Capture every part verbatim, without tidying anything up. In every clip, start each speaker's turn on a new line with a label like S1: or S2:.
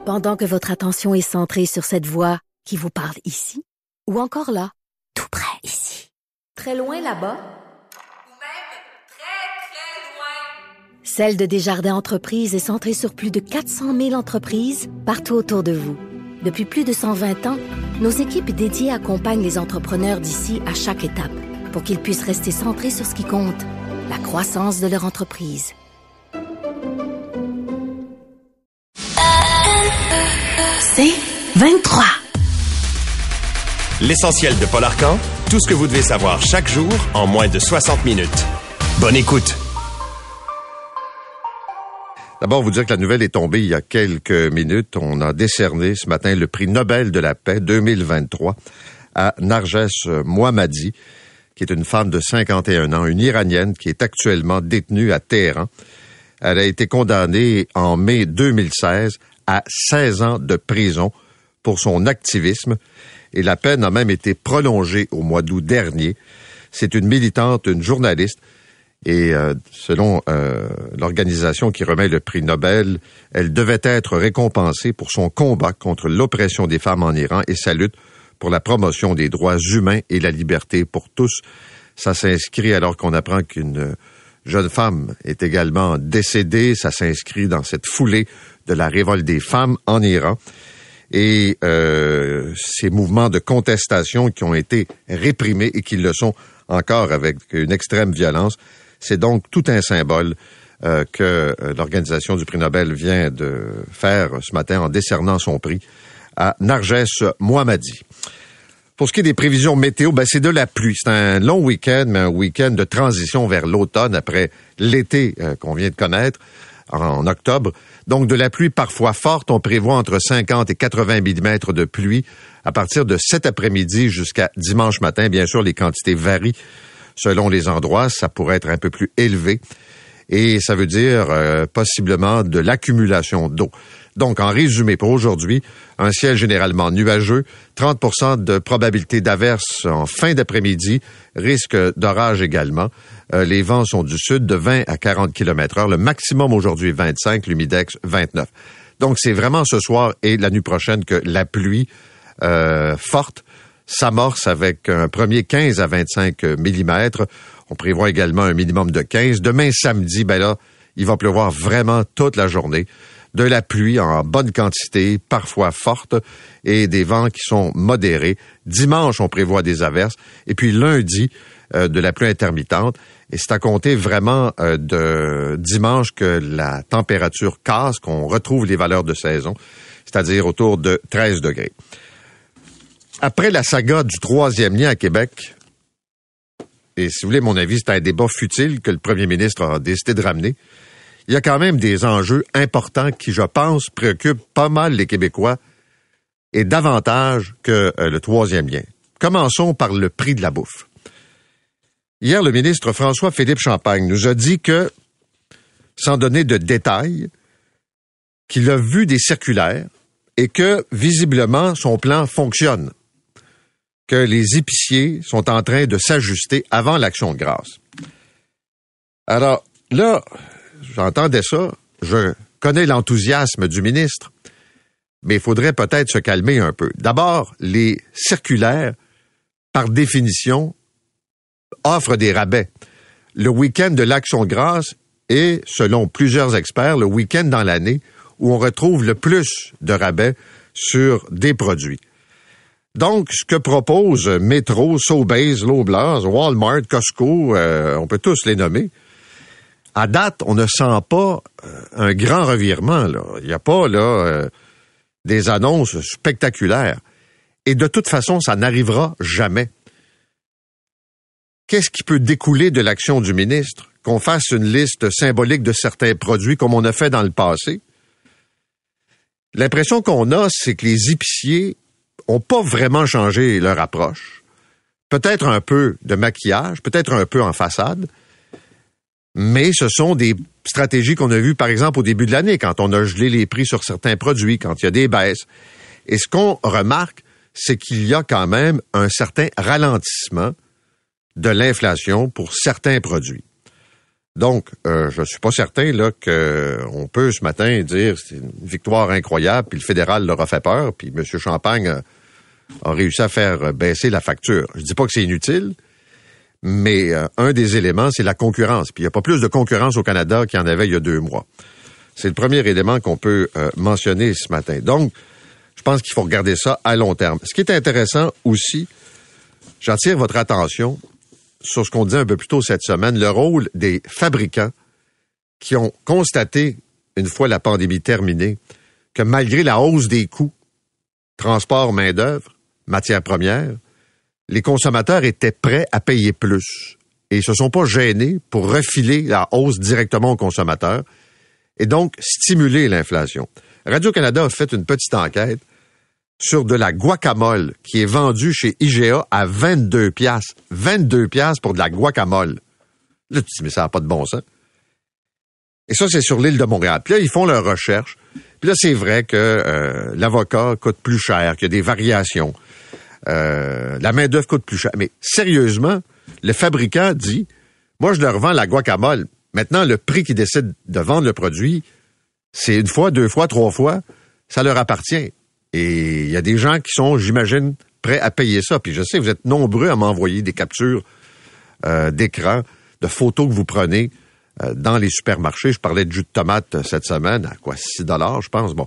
S1: Pendant que votre attention est centrée sur cette voix qui vous parle ici, ou encore là, tout près ici, très loin là-bas,
S2: ou même très, très loin.
S1: Celle de Desjardins Entreprises est centrée sur plus de quatre cent mille entreprises partout autour de vous. Depuis plus de cent vingt ans, nos équipes dédiées accompagnent les entrepreneurs d'ici à chaque étape pour qu'ils puissent rester centrés sur ce qui compte, la croissance de leur entreprise. C'est vingt-trois.
S3: L'essentiel de Paul Arcand, tout ce que vous devez savoir chaque jour en moins de soixante minutes. Bonne écoute.
S4: D'abord, vous dire que la nouvelle est tombée il y a quelques minutes. On a décerné ce matin le prix Nobel de la paix deux mille vingt-trois à Narges Mohammadi, qui est une femme de cinquante et un ans, une Iranienne qui est actuellement détenue à Téhéran. Elle a été condamnée en mai deux mille seize à seize ans de prison pour son activisme et la peine a même été prolongée au mois d'août dernier. C'est une militante, une journaliste et euh, selon euh, l'organisation qui remet le prix Nobel, elle devait être récompensée pour son combat contre l'oppression des femmes en Iran et sa lutte pour la promotion des droits humains et la liberté pour tous. Ça s'inscrit alors qu'on apprend qu'une jeune femme est également décédée. Ça s'inscrit dans cette foulée de la révolte des femmes en Iran. Et euh, ces mouvements de contestation qui ont été réprimés et qui le sont encore avec une extrême violence, c'est donc tout un symbole euh, que l'organisation du prix Nobel vient de faire ce matin en décernant son prix à Narges Mohammadi. Pour ce qui est des prévisions météo, ben c'est de la pluie. C'est un long week-end, mais un week-end de transition vers l'automne après l'été euh, qu'on vient de connaître en, en octobre. Donc de la pluie parfois forte. On prévoit entre cinquante et quatre-vingts millimètres de pluie à partir de cet après-midi jusqu'à dimanche matin. Bien sûr, les quantités varient selon les endroits. Ça pourrait être un peu plus élevé. Et ça veut dire euh, possiblement de l'accumulation d'eau. Donc, en résumé, pour aujourd'hui, un ciel généralement nuageux, trente pour cent de probabilité d'averse en fin d'après-midi, risque d'orage également. Euh, les vents sont du sud de vingt à quarante kilomètres heure. Le maximum aujourd'hui, vingt-cinq, l'humidex, vingt-neuf. Donc, c'est vraiment ce soir et la nuit prochaine que la pluie euh, forte s'amorce avec un premier quinze à vingt-cinq millimètres. On prévoit également un minimum de quinze. Demain, samedi, ben là, il va pleuvoir vraiment toute la journée. De la pluie en bonne quantité, parfois forte, et des vents qui sont modérés. Dimanche, on prévoit des averses. Et puis lundi, euh, de la pluie intermittente. Et c'est à compter vraiment euh, de dimanche que la température casse, qu'on retrouve les valeurs de saison, c'est-à-dire autour de treize degrés. Après la saga du troisième lien à Québec, et si vous voulez mon avis, c'est un débat futile que le premier ministre a décidé de ramener, il y a quand même des enjeux importants qui, je pense, préoccupent pas mal les Québécois et davantage que euh, le troisième lien. Commençons par le prix de la bouffe. Hier, le ministre François-Philippe Champagne nous a dit que, sans donner de détails, qu'il a vu des circulaires et que, visiblement, son plan fonctionne, que les épiciers sont en train de s'ajuster avant l'Action de grâce. Alors, là, j'entendais ça, je connais l'enthousiasme du ministre, mais il faudrait peut-être se calmer un peu. D'abord, les circulaires, par définition, offrent des rabais. Le week-end de l'Action de grâce est, selon plusieurs experts, le week-end dans l'année où on retrouve le plus de rabais sur des produits. Donc, ce que proposent Métro, Sobeys, Loblaws, Walmart, Costco, euh, on peut tous les nommer, à date, on ne sent pas euh, un grand revirement, là. Il n'y a pas, là, euh, des annonces spectaculaires. Et de toute façon, ça n'arrivera jamais. Qu'est-ce qui peut découler de l'action du ministre? Qu'on fasse une liste symbolique de certains produits comme on a fait dans le passé? L'impression qu'on a, c'est que les épiciers ont pas vraiment changé leur approche. Peut-être un peu de maquillage, peut-être un peu en façade, mais ce sont des stratégies qu'on a vues, par exemple, au début de l'année, quand on a gelé les prix sur certains produits, quand il y a des baisses. Et ce qu'on remarque, c'est qu'il y a quand même un certain ralentissement de l'inflation pour certains produits. Donc, euh, je suis pas certain là qu'on peut ce matin dire c'est une victoire incroyable, puis le fédéral leur a fait peur, puis M. Champagne a, a réussi à faire baisser la facture. Je dis pas que c'est inutile, mais euh, un des éléments, c'est la concurrence. Puis il n'y a pas plus de concurrence au Canada qu'il y en avait il y a deux mois. C'est le premier élément qu'on peut euh, mentionner ce matin. Donc, je pense qu'il faut regarder ça à long terme. Ce qui est intéressant aussi, j'attire votre attention sur ce qu'on disait un peu plus tôt cette semaine, le rôle des fabricants qui ont constaté, une fois la pandémie terminée, que malgré la hausse des coûts, transport, main-d'œuvre, matières premières, les consommateurs étaient prêts à payer plus. Et ils se sont pas gênés pour refiler la hausse directement aux consommateurs et donc stimuler l'inflation. Radio-Canada a fait une petite enquête sur de la guacamole qui est vendue chez I G A à vingt-deux piastres. vingt-deux piastres pour de la guacamole. Là, tu te dis, mais ça n'a pas de bon sens. Et ça, c'est sur l'île de Montréal. Puis là, ils font leurs recherches. Puis là, c'est vrai que euh, l'avocat coûte plus cher, qu'il y a des variations. Euh, la main-d'œuvre coûte plus cher. Mais sérieusement, le fabricant dit, moi, je leur vends la guacamole. Maintenant, le prix qu'ils décident de vendre le produit, c'est une fois, deux fois, trois fois, ça leur appartient. Et il y a des gens qui sont, j'imagine, prêts à payer ça. Puis je sais, vous êtes nombreux à m'envoyer des captures euh, d'écran, de photos que vous prenez euh, dans les supermarchés. Je parlais de jus de tomate cette semaine, à quoi, six dollars, je pense. Bon,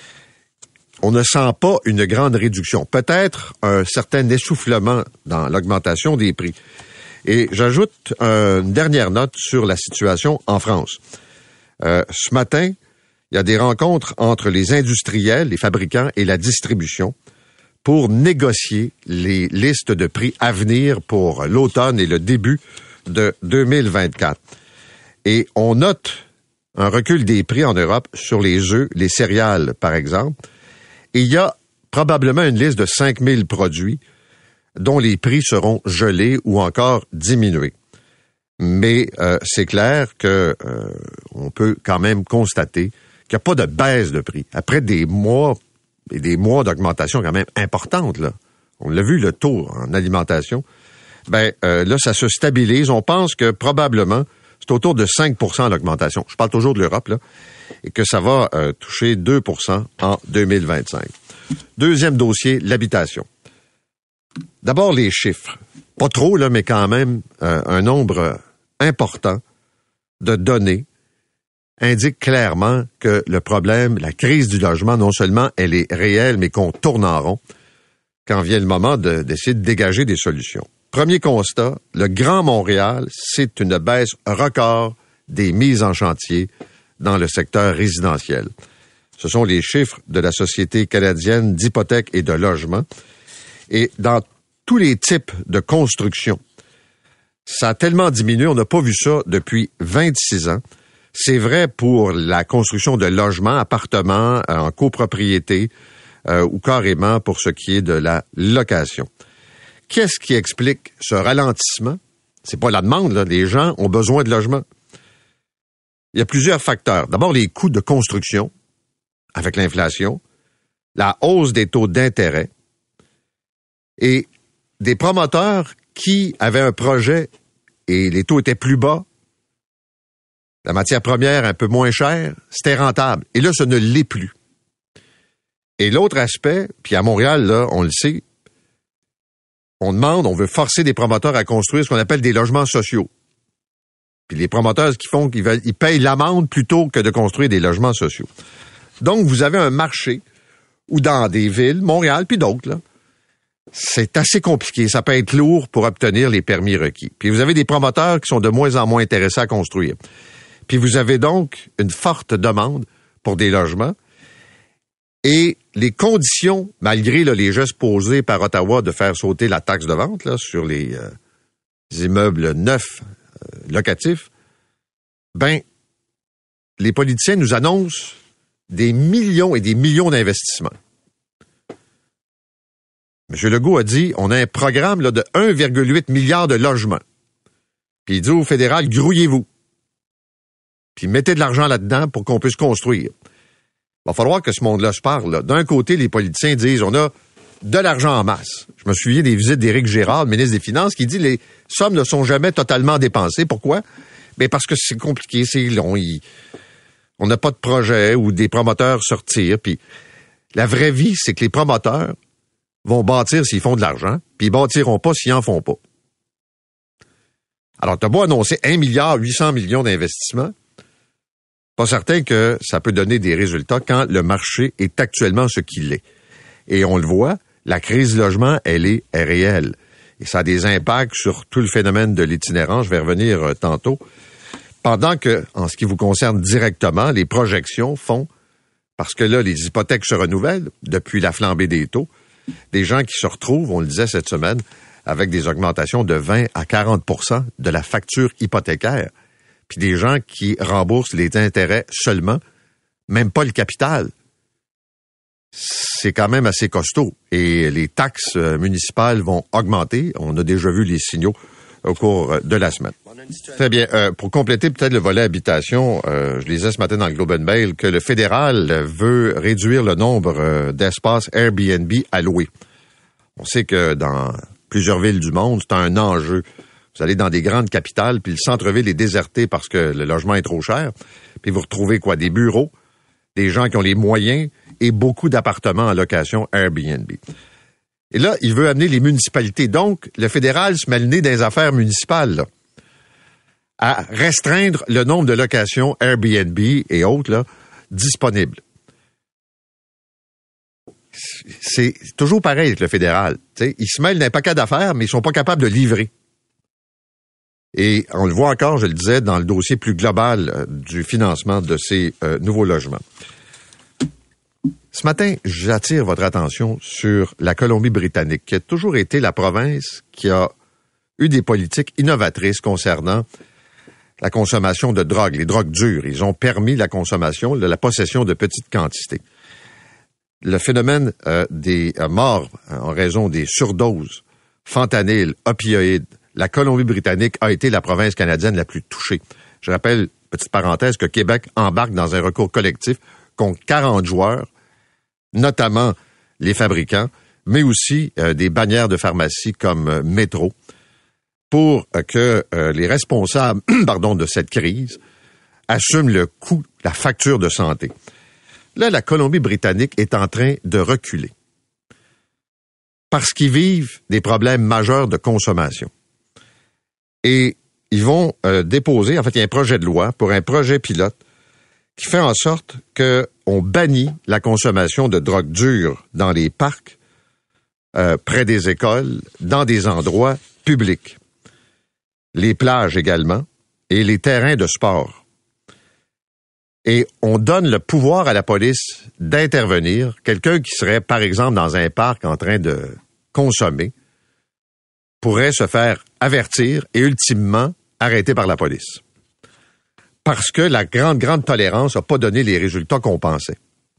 S4: on ne sent pas une grande réduction. Peut-être un certain essoufflement dans l'augmentation des prix. Et j'ajoute une dernière note sur la situation en France. Euh, ce matin, il y a des rencontres entre les industriels, les fabricants et la distribution pour négocier les listes de prix à venir pour l'automne et le début de deux mille vingt-quatre. Et on note un recul des prix en Europe sur les œufs, les céréales, par exemple. Et il y a probablement une liste de cinq mille produits dont les prix seront gelés ou encore diminués. Mais euh, c'est clair que euh, on peut quand même constater qu'il n'y a pas de baisse de prix. Après des mois et des mois d'augmentation quand même importante, là, on l'a vu, le taux en alimentation, ben euh, là, ça se stabilise. On pense que probablement, c'est autour de cinq pour cent l'augmentation. Je parle toujours de l'Europe, là, et que ça va euh, toucher deux pour cent en deux mille vingt-cinq. Deuxième dossier, l'habitation. D'abord, les chiffres. Pas trop, là, mais quand même euh, un nombre important de données indique clairement que le problème, la crise du logement, non seulement elle est réelle, mais qu'on tourne en rond quand vient le moment de, d'essayer de dégager des solutions. Premier constat, le Grand Montréal, c'est une baisse record des mises en chantier dans le secteur résidentiel. Ce sont les chiffres de la Société canadienne d'hypothèques et de logement. Et dans tous les types de construction, ça a tellement diminué, on n'a pas vu ça depuis vingt-six ans. C'est vrai pour la construction de logements, appartements euh, en copropriété euh, ou carrément pour ce qui est de la location. Qu'est-ce qui explique ce ralentissement? C'est pas la demande, là. Les gens ont besoin de logements. Il y a plusieurs facteurs. D'abord, les coûts de construction avec l'inflation, la hausse des taux d'intérêt et des promoteurs qui avaient un projet et les taux étaient plus bas, la matière première un peu moins chère, c'était rentable. Et là, ça ne l'est plus. Et l'autre aspect, puis à Montréal, là, on le sait, on demande, on veut forcer des promoteurs à construire ce qu'on appelle des logements sociaux. Puis les promoteurs, ce qu'ils font, ils, veulent, ils payent l'amende plutôt que de construire des logements sociaux. Donc, vous avez un marché où dans des villes, Montréal, puis d'autres, là, c'est assez compliqué. Ça peut être lourd pour obtenir les permis requis. Puis vous avez des promoteurs qui sont de moins en moins intéressés à construire. Puis vous avez donc une forte demande pour des logements. Et les conditions, malgré là, les gestes posés par Ottawa de faire sauter la taxe de vente là, sur les, euh, les immeubles neufs euh, locatifs, ben, les politiciens nous annoncent des millions et des millions d'investissements. M. Legault a dit, on a un programme là, de un virgule huit milliard de logements. Puis il dit au fédéral, grouillez-vous. Puis mettez de l'argent là-dedans pour qu'on puisse construire. Il va falloir que ce monde-là se parle. Là. D'un côté, les politiciens disent, on a de l'argent en masse. Je me souviens des visites d'Éric Girard, le ministre des Finances, qui dit, les sommes ne sont jamais totalement dépensées. Pourquoi? Mais parce que c'est compliqué, c'est long, il, on n'a pas de projet ou des promoteurs sortir. Puis la vraie vie, c'est que les promoteurs vont bâtir s'ils font de l'argent, puis ils bâtiront pas s'ils en font pas. Alors, t'as beau annoncer un milliard huit cents millions d'investissements, pas certain que ça peut donner des résultats quand le marché est actuellement ce qu'il est. Et on le voit, la crise du logement, elle est, est réelle. Et ça a des impacts sur tout le phénomène de l'itinérance. Je vais revenir euh, tantôt. Pendant que, en ce qui vous concerne directement, les projections font, parce que là, les hypothèques se renouvellent depuis la flambée des taux, des gens qui se retrouvent, on le disait cette semaine, avec des augmentations de vingt à quarante pour cent de la facture hypothécaire, puis des gens qui remboursent les intérêts seulement, même pas le capital. C'est quand même assez costaud. Et les taxes municipales vont augmenter. On a déjà vu les signaux au cours de la semaine. Très bien. Euh, pour compléter peut-être le volet habitation, euh, je lisais ce matin dans le Globe and Mail que le fédéral veut réduire le nombre euh, d'espaces Airbnb à louer. On sait que dans plusieurs villes du monde, c'est un enjeu. Vous allez dans des grandes capitales, puis le centre-ville est déserté parce que le logement est trop cher. Puis vous retrouvez quoi? Des bureaux, des gens qui ont les moyens et beaucoup d'appartements en location Airbnb. Et là, il veut amener les municipalités. Donc, le fédéral se met le nez dans les affaires municipales, là, à restreindre le nombre de locations Airbnb et autres là, disponibles. C'est toujours pareil avec le fédéral. T'sais, ils se mêlent d'un paquet d'affaires, mais ils sont pas capables de livrer. Et on le voit encore, je le disais, dans le dossier plus global euh, du financement de ces euh, nouveaux logements. Ce matin, j'attire votre attention sur la Colombie-Britannique, qui a toujours été la province qui a eu des politiques innovatrices concernant la consommation de drogue, les drogues dures. Ils ont permis la consommation, la possession de petites quantités. Le phénomène euh, des euh, morts en raison des surdoses, fentanyl, opioïdes, la Colombie-Britannique a été la province canadienne la plus touchée. Je rappelle, petite parenthèse, que Québec embarque dans un recours collectif contre quarante joueurs, notamment les fabricants, mais aussi euh, des bannières de pharmacie comme euh, Métro, pour euh, que euh, les responsables pardon, de cette crise assument le coût, la facture de santé. Là, la Colombie-Britannique est en train de reculer parce qu'ils vivent des problèmes majeurs de consommation. Et ils vont euh, déposer, en fait, il y a un projet de loi pour un projet pilote qui fait en sorte qu'on bannit la consommation de drogue dure dans les parcs, euh, près des écoles, dans des endroits publics. Les plages également, et les terrains de sport. Et on donne le pouvoir à la police d'intervenir. Quelqu'un qui serait, par exemple, dans un parc en train de consommer, pourrait se faire avertir et ultimement arrêté par la police. Parce que la grande, grande tolérance n'a pas donné les résultats qu'on pensait.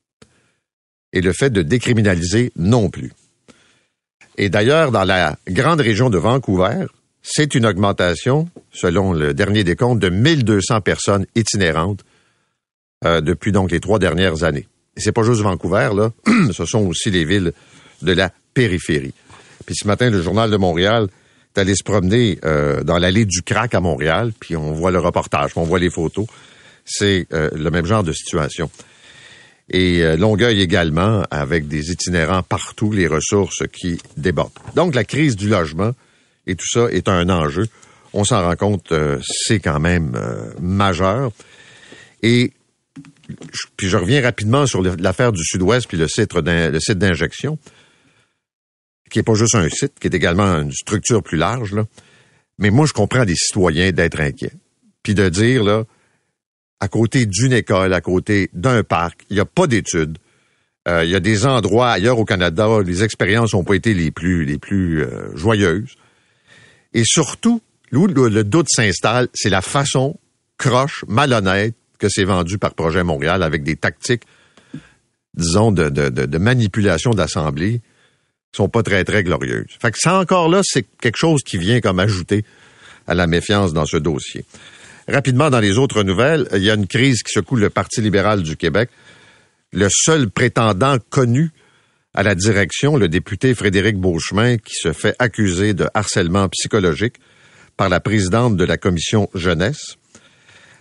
S4: Et le fait de décriminaliser non plus. Et d'ailleurs, dans la grande région de Vancouver, c'est une augmentation, selon le dernier décompte, de mille deux cents personnes itinérantes euh, depuis donc les trois dernières années. Et c'est pas juste Vancouver, là, ce sont aussi les villes de la périphérie. Puis ce matin, le Journal de Montréal est allé se promener euh, dans l'allée du Crack à Montréal, puis on voit le reportage, on voit les photos. C'est euh, le même genre de situation. Et euh, Longueuil également, avec des itinérants partout, les ressources qui débordent. Donc la crise du logement et tout ça est un enjeu. On s'en rend compte, euh, c'est quand même euh, majeur. Et puis je reviens rapidement sur l'affaire du Sud-Ouest puis le site, le site d'injection, qui est pas juste un site, qui est également une structure plus large, là. Mais moi, je comprends des citoyens d'être inquiets. Puis de dire, là, à côté d'une école, à côté d'un parc, il n'y a pas d'études. Euh, il y a des endroits ailleurs au Canada où les expériences n'ont pas été les plus, les plus euh, joyeuses. Et surtout, où le, le doute s'installe, c'est la façon croche, malhonnête, que c'est vendu par Projet Montréal avec des tactiques, disons, de, de, de, de manipulation d'assemblée qui sont pas très, très glorieuses. Fait que ça encore là, c'est quelque chose qui vient comme ajouter à la méfiance dans ce dossier. Rapidement, dans les autres nouvelles, il y a une crise qui secoue le Parti libéral du Québec. Le seul prétendant connu à la direction, le député Frédéric Beauchemin, qui se fait accuser de harcèlement psychologique par la présidente de la commission jeunesse.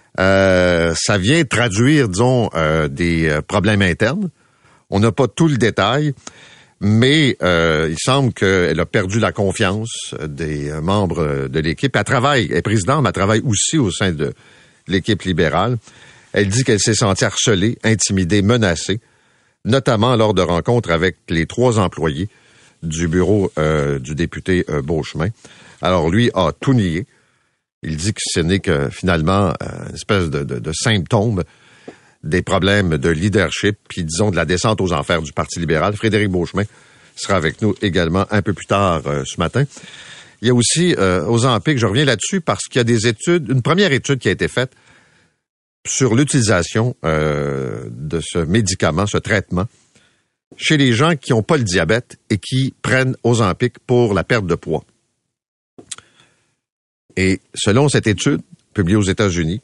S4: Euh, ça vient traduire, disons, euh, des problèmes internes. On n'a pas tout le détail, mais euh, il semble qu'elle a perdu la confiance des membres de l'équipe. Elle travaille, elle est présidente, mais elle travaille aussi au sein de l'équipe libérale. Elle dit qu'elle s'est sentie harcelée, intimidée, menacée, notamment lors de rencontres avec les trois employés du bureau euh, du député euh, Beauchemin. Alors, lui a tout nié. Il dit que ce n'est que, finalement, euh, une espèce de, de, de symptôme des problèmes de leadership, puis disons de la descente aux enfers du Parti libéral. Frédéric Beauchemin sera avec nous également un peu plus tard euh, ce matin. Il y a aussi euh, Ozempic, je reviens là-dessus parce qu'il y a des études, une première étude qui a été faite sur l'utilisation euh, de ce médicament, ce traitement, chez les gens qui n'ont pas le diabète et qui prennent Ozempic pour la perte de poids. Et selon cette étude publiée aux États-Unis,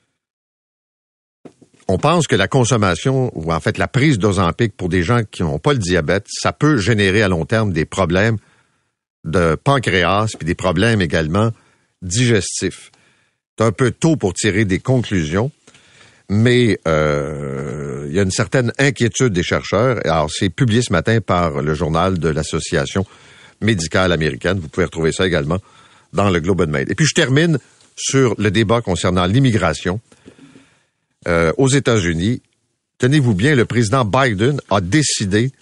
S4: on pense que la consommation, ou en fait la prise d'Ozempic pour des gens qui n'ont pas le diabète, ça peut générer à long terme des problèmes de pancréas, puis des problèmes également digestifs. C'est un peu tôt pour tirer des conclusions, mais euh, il y a une certaine inquiétude des chercheurs. Alors, c'est publié ce matin par le journal de l'Association médicale américaine. Vous pouvez retrouver ça également dans le Globe and Mail. Et puis, je termine sur le débat concernant l'immigration. Euh, aux États-Unis, tenez-vous bien, le président Biden a décidé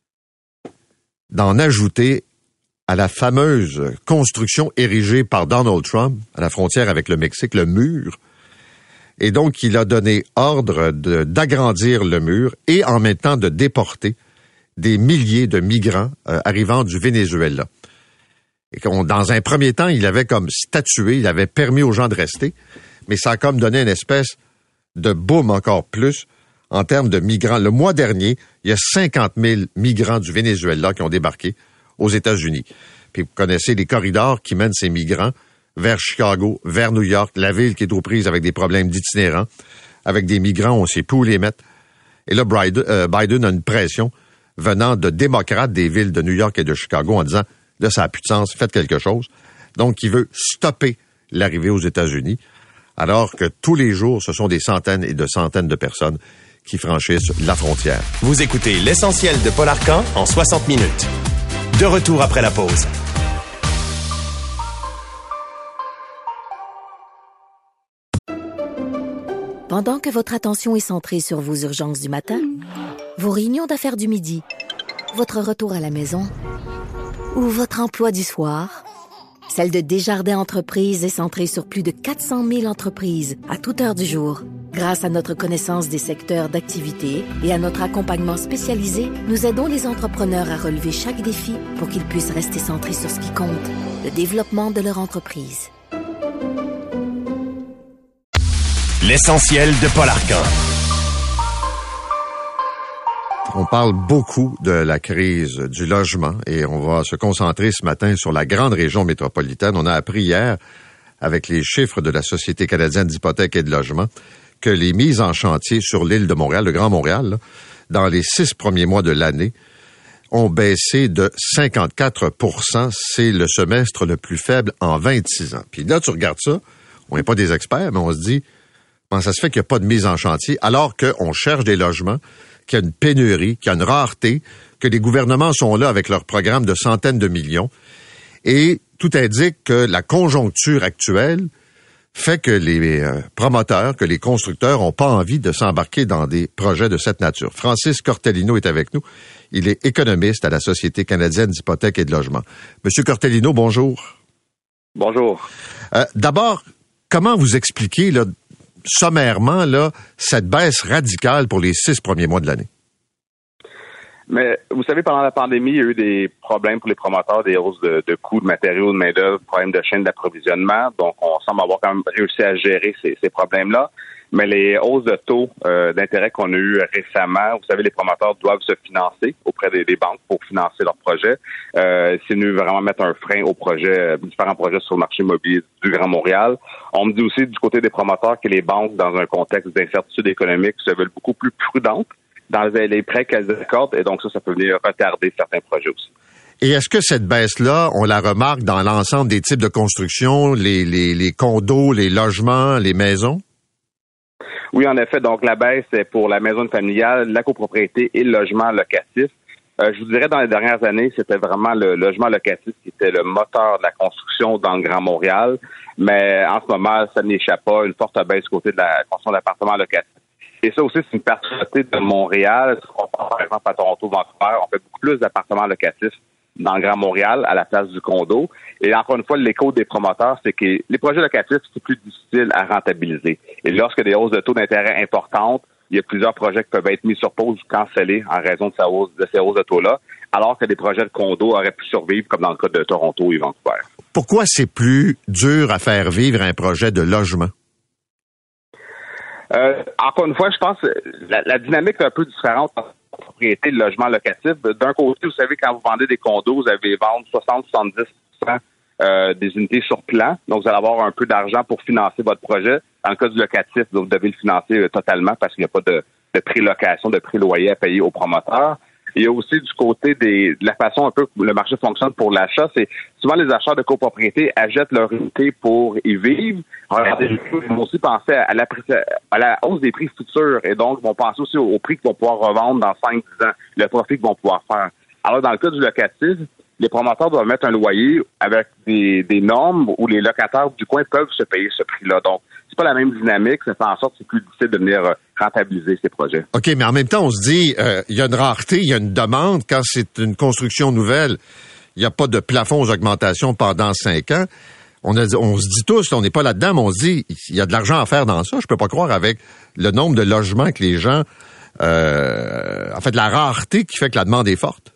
S4: d'en ajouter à la fameuse construction érigée par Donald Trump à la frontière avec le Mexique, le mur. Et donc, il a donné ordre de, d'agrandir le mur et en même temps de déporter des milliers de migrants euh, arrivant du Venezuela. Et qu'on, dans un premier temps, il avait comme statué, il avait permis aux gens de rester, mais ça a comme donné une espèce de boom encore plus en termes de migrants. Le mois dernier, il y a cinquante mille migrants du Venezuela qui ont débarqué aux États-Unis. Puis vous connaissez les corridors qui mènent ces migrants vers Chicago, vers New York, la ville qui est aux prises avec des problèmes d'itinérants, avec des migrants, on ne sait plus où les mettre. Et là, Biden, euh, Biden a une pression venant de démocrates des villes de New York et de Chicago en disant, là, ça n'a plus de sens, faites quelque chose. Donc, il veut stopper l'arrivée aux États-Unis, alors que tous les jours, ce sont des centaines et de centaines de personnes qui franchissent la frontière.
S3: Vous écoutez l'essentiel de Paul Arcand en soixante minutes. De retour après la pause.
S1: Pendant que votre attention est centrée sur vos urgences du matin, vos réunions d'affaires du midi, votre retour à la maison ou votre emploi du soir, celle de Desjardins Entreprises est centrée sur plus de quatre cent mille entreprises à toute heure du jour. Grâce à notre connaissance des secteurs d'activité et à notre accompagnement spécialisé, nous aidons les entrepreneurs à relever chaque défi pour qu'ils puissent rester centrés sur ce qui compte, le développement de leur entreprise.
S3: L'essentiel de Paul Arcand.
S4: On parle beaucoup de la crise du logement et on va se concentrer ce matin sur la grande région métropolitaine. On a appris hier, avec les chiffres de la Société canadienne d'hypothèques et de logement, que les mises en chantier sur l'île de Montréal, le Grand Montréal, là, dans les six premiers mois de l'année, ont baissé de cinquante-quatre pour cent. C'est le semestre le plus faible en vingt-six ans. Puis là, tu regardes ça, on n'est pas des experts, mais on se dit, comment ça se fait qu'il n'y a pas de mise en chantier alors qu'on cherche des logements, qu'il y a une pénurie, qu'il y a une rareté, que les gouvernements sont là avec leurs programmes de centaines de millions. Et tout indique que la conjoncture actuelle fait que les euh, promoteurs, que les constructeurs n'ont pas envie de s'embarquer dans des projets de cette nature. Francis Cortellino est avec nous. Il est économiste à la Société canadienne d'hypothèques et de logement. Monsieur Cortellino, bonjour.
S5: Bonjour.
S4: Euh, d'abord, comment vous expliquez, là, sommairement, là, cette baisse radicale pour les six premiers mois de l'année?
S5: Mais vous savez, pendant la pandémie, il y a eu des problèmes pour les promoteurs, des hausses de, de coûts de matériaux, de main-d'œuvre, problèmes de chaîne d'approvisionnement. Donc, on semble avoir quand même réussi à gérer ces, ces problèmes-là. Mais les hausses de taux euh, d'intérêt qu'on a eues récemment, vous savez, les promoteurs doivent se financer auprès des, des banques pour financer leurs projets. Euh, c'est venu vraiment mettre un frein aux projets, différents projets sur le marché immobilier du Grand Montréal. On me dit aussi du côté des promoteurs que les banques, dans un contexte d'incertitude économique, se veulent beaucoup plus prudentes dans les prêts qu'elles accordent, et donc ça, ça peut venir retarder certains projets aussi.
S4: Et est-ce que cette baisse-là, on la remarque dans l'ensemble des types de construction, les, les, les condos, les logements, les maisons?
S5: Oui, en effet. Donc, la baisse, c'est pour la maison familiale, la copropriété et le logement locatif. Euh, je vous dirais, dans les dernières années, c'était vraiment le logement locatif qui était le moteur de la construction dans le Grand Montréal. Mais en ce moment, ça n'échappe pas, une forte baisse du côté de la construction d'appartements locatifs. Et ça aussi, c'est une particularité de Montréal. Si on compare, par exemple, à Toronto, Vancouver, on fait beaucoup plus d'appartements locatifs dans le Grand Montréal à la place du condo. Et encore une fois, l'écho des promoteurs, c'est que les projets locatifs, c'est plus difficile à rentabiliser. Et lorsque des hausses de taux d'intérêt importantes, il y a plusieurs projets qui peuvent être mis sur pause ou cancellés en raison de, sa hausse, de ces hausses de taux-là, alors que des projets de condo auraient pu survivre, comme dans le cas de Toronto et Vancouver.
S4: Pourquoi c'est plus dur à faire vivre un projet de logement?
S5: Euh, encore une fois, je pense que la, la dynamique est un peu différente entre la propriété et le logement locatif. D'un côté, vous savez, quand vous vendez des condos, vous avez vendre soixante à soixante-dix pour cent euh, des unités sur plan. Donc, vous allez avoir un peu d'argent pour financer votre projet. Dans le cas du locatif, vous devez le financer euh, totalement parce qu'il n'y a pas de, de pré-location, de pré-loyer à payer aux promoteurs. Il y a aussi du côté des, de la façon un peu que le marché fonctionne pour l'achat, c'est souvent les acheteurs de copropriété achètent leur unité pour y vivre. Regardez, ils vont aussi penser à la, à la hausse des prix futurs et donc vont penser aussi au, au prix qu'ils vont pouvoir revendre dans cinq dix ans, le profit qu'ils vont pouvoir faire. Alors, dans le cas du locatif, les promoteurs doivent mettre un loyer avec des, des normes où les locataires du coin peuvent se payer ce prix-là. Donc, c'est pas la même dynamique. Ça fait en sorte que c'est plus difficile de venir rentabiliser ces projets. OK,
S4: mais en même temps, on se dit, euh, il y a une rareté, il y a une demande. Quand c'est une construction nouvelle, il n'y a pas de plafond aux augmentations pendant cinq ans. On, a, on se dit tous, on n'est pas là-dedans, mais on se dit, il y a de l'argent à faire dans ça. Je peux pas croire avec le nombre de logements que les gens... Euh, en fait, la rareté qui fait que la demande est forte.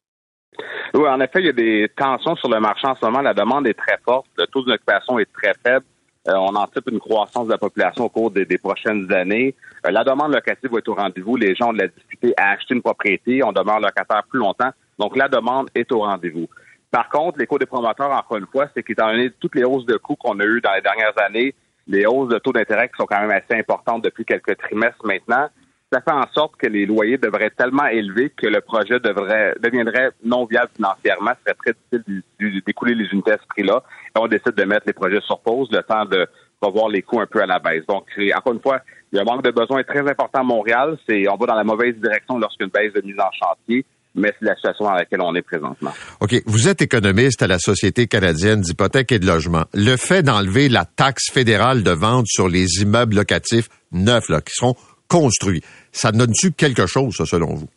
S5: Oui, en effet, il y a des tensions sur le marché en ce moment. La demande est très forte. Le taux d'occupation est très faible. Euh, on anticipe une croissance de la population au cours des, des prochaines années. Euh, la demande locative va être au rendez-vous. Les gens ont de la difficulté à acheter une propriété. On demeure locataire plus longtemps. Donc, la demande est au rendez-vous. Par contre, l'écho des promoteurs, encore une fois, c'est qu'étant donné toutes les hausses de coûts qu'on a eues dans les dernières années, les hausses de taux d'intérêt qui sont quand même assez importantes depuis quelques trimestres maintenant, ça fait en sorte que les loyers devraient être tellement élevés que le projet devrait deviendrait non viable financièrement. Ce serait très difficile d'écouler les unités à ce prix-là. Et on décide de mettre les projets sur pause, le temps de revoir les coûts un peu à la baisse. Donc, encore une fois, il y a un manque de besoin très important à Montréal. C'est, on va dans la mauvaise direction lorsqu'une baisse de mise en chantier, mais c'est la situation dans laquelle on est présentement.
S4: OK. Vous êtes économiste à la Société canadienne d'hypothèques et de logement. Le fait d'enlever la taxe fédérale de vente sur les immeubles locatifs neufs, là, qui seront construits, ça donne-tu quelque chose, ça, selon vous?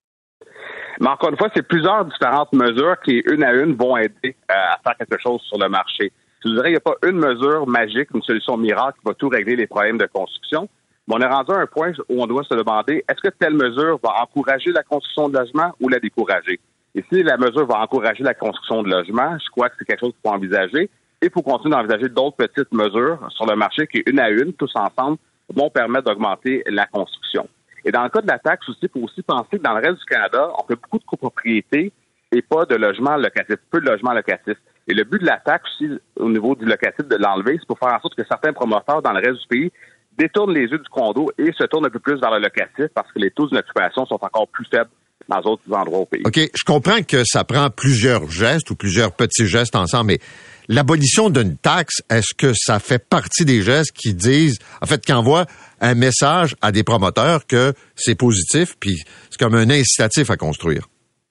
S5: Mais encore une fois, c'est plusieurs différentes mesures qui, une à une, vont aider à faire quelque chose sur le marché. Je vous dirais, il n'y a pas une mesure magique, une solution miracle qui va tout régler les problèmes de construction. Mais on est rendu à un point où on doit se demander, est-ce que telle mesure va encourager la construction de logements ou la décourager? Et si la mesure va encourager la construction de logements, je crois que c'est quelque chose qu'il faut envisager. Et il faut continuer d'envisager d'autres petites mesures sur le marché qui, une à une, tous ensemble, vont permettre d'augmenter la construction. Et dans le cas de la taxe aussi, il faut aussi penser que dans le reste du Canada, on fait beaucoup de copropriétés et pas de logements locatifs, peu de logements locatifs. Et le but de la taxe aussi, au niveau du locatif, de l'enlever, c'est pour faire en sorte que certains promoteurs dans le reste du pays détournent les yeux du condo et se tournent un peu plus vers le locatif parce que les taux d'occupation sont encore plus faibles dans d'autres endroits au pays.
S4: OK, je comprends que ça prend plusieurs gestes ou plusieurs petits gestes ensemble, mais l'abolition d'une taxe, est-ce que ça fait partie des gestes qui disent, en fait, qui envoient un message à des promoteurs que c'est positif, puis c'est comme un incitatif à construire?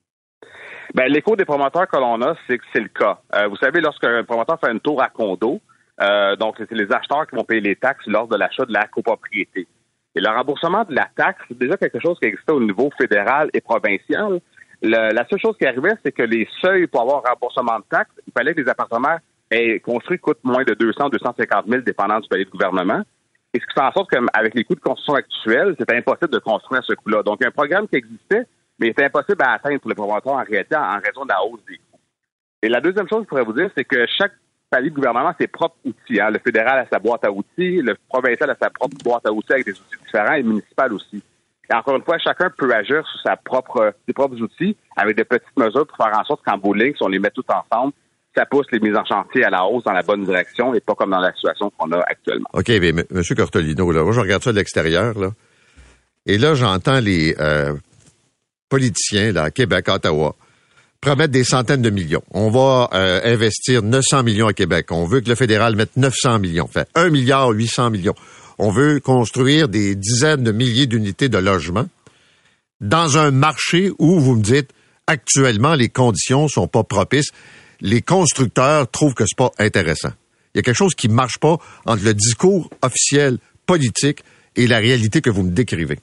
S5: Ben, l'écho des promoteurs que l'on a, c'est que c'est le cas. Euh, vous savez, lorsqu'un promoteur fait une tour à condo, euh, donc c'est les acheteurs qui vont payer les taxes lors de l'achat de la copropriété. Et le remboursement de la taxe, c'est déjà quelque chose qui existait au niveau fédéral et provincial. Le, la seule chose qui arrivait, c'est que les seuils pour avoir un remboursement de taxes, il fallait que les appartements aient construits coûtent moins de deux cents à deux cent cinquante mille, dépendant du palier de gouvernement. Et ce qui fait en sorte qu'avec les coûts de construction actuels, c'était impossible de construire à ce coût-là. Donc, il y a un programme qui existait, mais il était impossible à atteindre pour les promoteurs en réalité en raison de la hausse des coûts. Et la deuxième chose que je pourrais vous dire, c'est que chaque palier de gouvernement a ses propres outils. Hein. Le fédéral a sa boîte à outils, le provincial a sa propre boîte à outils avec des outils différents et le municipal aussi. Et encore une fois, chacun peut agir sur sa propre, ses propres outils avec de petites mesures pour faire en sorte qu'en bout de ligne, si on les met tous ensemble, ça pousse les mises en chantier à la hausse dans la bonne direction et pas comme dans la situation qu'on a actuellement.
S4: OK, mais M. Cortolino, là, moi, je regarde ça de l'extérieur, là, et là, j'entends les euh, politiciens, là, à Québec, à Ottawa, promettre des centaines de millions. On va euh, investir neuf cents millions à Québec. On veut que le fédéral mette neuf cents millions. Fait un milliard huit cents millions. on veut construire des dizaines de milliers d'unités de logements dans un marché où, vous me dites, actuellement, les conditions sont pas propices. Les constructeurs trouvent que c'est pas intéressant. Il y a quelque chose qui marche pas entre le discours officiel politique et la réalité que vous me décrivez.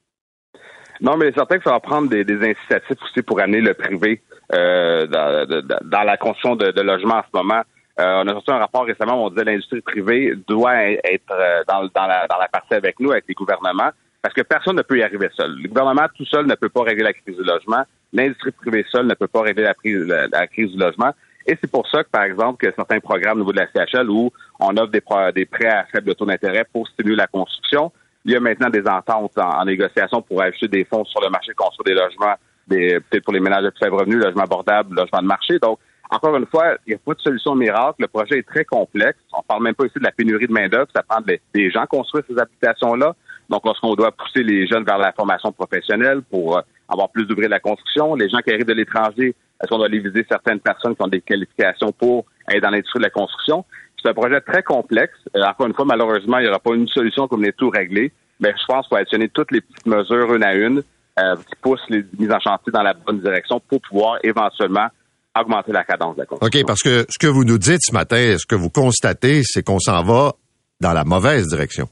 S5: Non, mais c'est certain que ça va prendre des, des incitatifs aussi pour amener le privé euh, dans, de, dans la construction de, de logements en ce moment. Euh, on a sorti un rapport récemment où on disait que l'industrie privée doit être dans, dans, la, dans la partie avec nous, avec les gouvernements, parce que personne ne peut y arriver seul. Le gouvernement tout seul ne peut pas régler la crise du logement. L'industrie privée seule ne peut pas régler la, prise, la, la crise du logement. Et c'est pour ça que, par exemple, que certains programmes au niveau de la C H L où on offre des, des prêts à faible taux d'intérêt pour stimuler la construction, il y a maintenant des ententes en, en négociation pour ajouter des fonds sur le marché de construire des logements, des, peut-être pour les ménages de faible revenu, logements abordables, logements de marché. Donc, encore une fois, il n'y a pas de solution miracle. Le projet est très complexe. On parle même pas ici de la pénurie de main-d'œuvre. Ça prend des, des gens construire ces applications-là. Donc, lorsqu'on doit pousser les jeunes vers la formation professionnelle pour euh, avoir plus d'ouvriers de la construction, les gens qui arrivent de l'étranger, est-ce qu'on doit aller viser certaines personnes qui ont des qualifications pour être dans l'industrie de la construction? C'est un projet très complexe. Euh, encore une fois, malheureusement, il n'y aura pas une solution comme les tout réglés. Mais je pense qu'il faut additionner toutes les petites mesures une à une euh, qui poussent les mises en chantier dans la bonne direction pour pouvoir éventuellement augmenter la cadence de la construction.
S4: OK, parce que ce que vous nous dites ce matin, ce que vous constatez, c'est qu'on s'en va dans la mauvaise direction.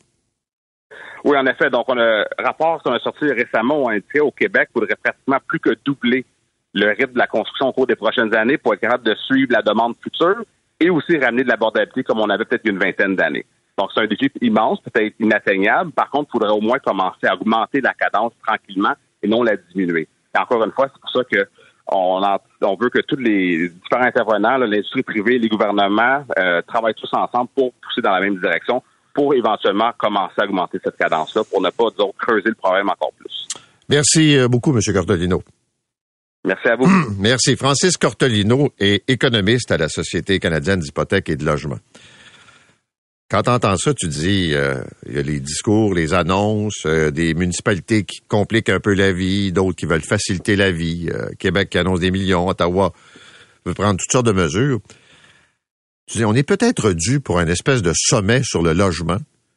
S5: Oui, en effet. Donc, on a un rapport qu'on a sorti récemment, on a indiqué au Québec, il faudrait pratiquement plus que doubler le rythme de la construction au cours des prochaines années pour être capable de suivre la demande future et aussi ramener de l'abordabilité comme on avait peut-être il y a une vingtaine d'années. Donc, c'est un défi immense, peut-être inatteignable. Par contre, il faudrait au moins commencer à augmenter la cadence tranquillement et non la diminuer. Et encore une fois, c'est pour ça que on, en, on veut que tous les différents intervenants, là, l'industrie privée, les gouvernements, euh, travaillent tous ensemble pour pousser dans la même direction pour éventuellement commencer à augmenter cette cadence-là pour ne pas, disons, creuser le problème encore plus.
S4: Merci beaucoup, M. Cortolino.
S5: Merci à vous.
S4: Merci. Francis Cortolino est économiste à la Société canadienne d'hypothèques et de logement. Quand tu entends ça, tu dis, euh, il y a les discours, les annonces, euh, des municipalités qui compliquent un peu la vie, d'autres qui veulent faciliter la vie, euh, Québec qui annonce des millions, Ottawa veut prendre toutes sortes de mesures. Tu dis, on est peut-être dû pour une espèce de sommet sur le logement,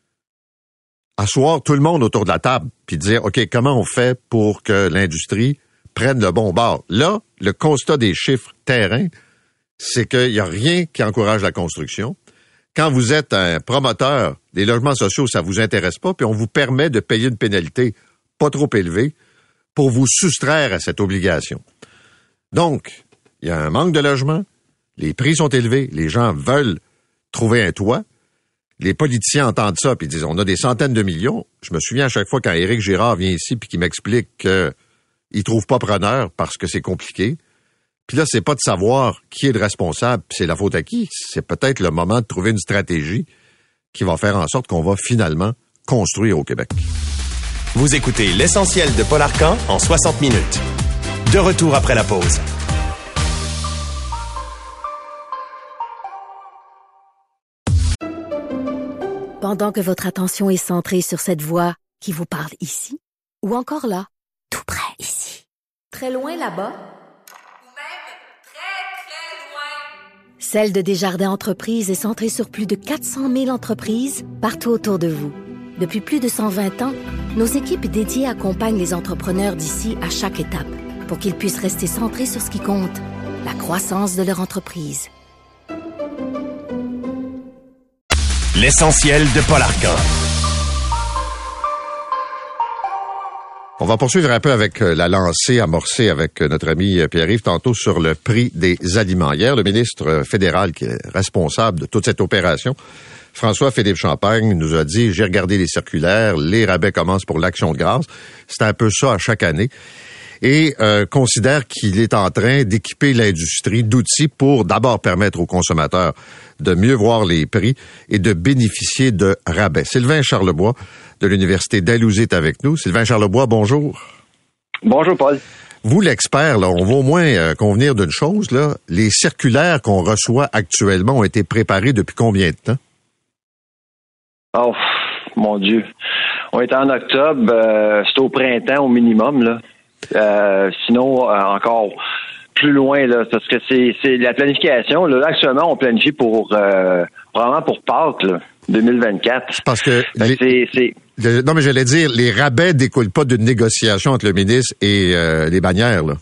S4: asseoir tout le monde autour de la table, puis dire, OK, comment on fait pour que l'industrie prenne le bon bord? Là, le constat des chiffres terrain, c'est qu'il n'y a rien qui encourage la construction. Quand vous êtes un promoteur des logements sociaux, ça vous intéresse pas, puis on vous permet de payer une pénalité pas trop élevée pour vous soustraire à cette obligation. Donc, il y a un manque de logements, les prix sont élevés, les gens veulent trouver un toit, les politiciens entendent ça puis disent on a des centaines de millions. Je me souviens à chaque fois quand Éric Girard vient ici puis qu'il m'explique qu'il trouve pas preneur parce que c'est compliqué. Puis là, c'est pas de savoir qui est le responsable, c'est la faute à qui. C'est peut-être le moment de trouver une stratégie qui va faire en sorte qu'on va finalement construire au Québec.
S3: Vous écoutez l'essentiel de Paul Arcand en soixante minutes. De retour après la pause.
S1: Pendant que votre attention est centrée sur cette voix qui vous parle ici, ou encore là, tout près ici, très loin là-bas, Celle de Desjardins Entreprises est centrée sur plus de quatre cent mille entreprises partout autour de vous. Depuis plus de cent vingt ans, nos équipes dédiées accompagnent les entrepreneurs d'ici à chaque étape pour qu'ils puissent rester centrés sur ce qui compte, la croissance de leur entreprise.
S3: L'essentiel de Paul Arcand.
S4: On va poursuivre un peu avec la lancée amorcée avec notre ami Pierre-Yves tantôt sur le prix des aliments. Hier, le ministre fédéral qui est responsable de toute cette opération, François-Philippe Champagne, nous a dit, j'ai regardé les circulaires, les rabais commencent pour l'Action de grâce. C'est un peu ça à chaque année. Et euh, considère qu'il est en train d'équiper l'industrie d'outils pour d'abord permettre aux consommateurs de mieux voir les prix et de bénéficier de rabais. Sylvain Charlebois de l'Université Dalhousie est avec nous. Sylvain Charlebois, bonjour.
S6: Bonjour, Paul.
S4: Vous, l'expert, là, on va au moins euh, convenir d'une chose, là. Les circulaires qu'on reçoit actuellement ont été préparées depuis combien de temps?
S6: Oh, mon Dieu. On est en octobre, euh, c'est au printemps au minimum, là. Euh, sinon, euh, encore plus loin, là, parce que c'est, c'est la planification. Là, actuellement, on planifie pour euh, vraiment pour Pâques, là. deux mille vingt-quatre.
S4: C'est parce que... Les,
S6: c'est, c'est...
S4: Le, non, mais j'allais dire, les rabais découlent pas d'une négociation entre le ministre et euh, les bannières, là.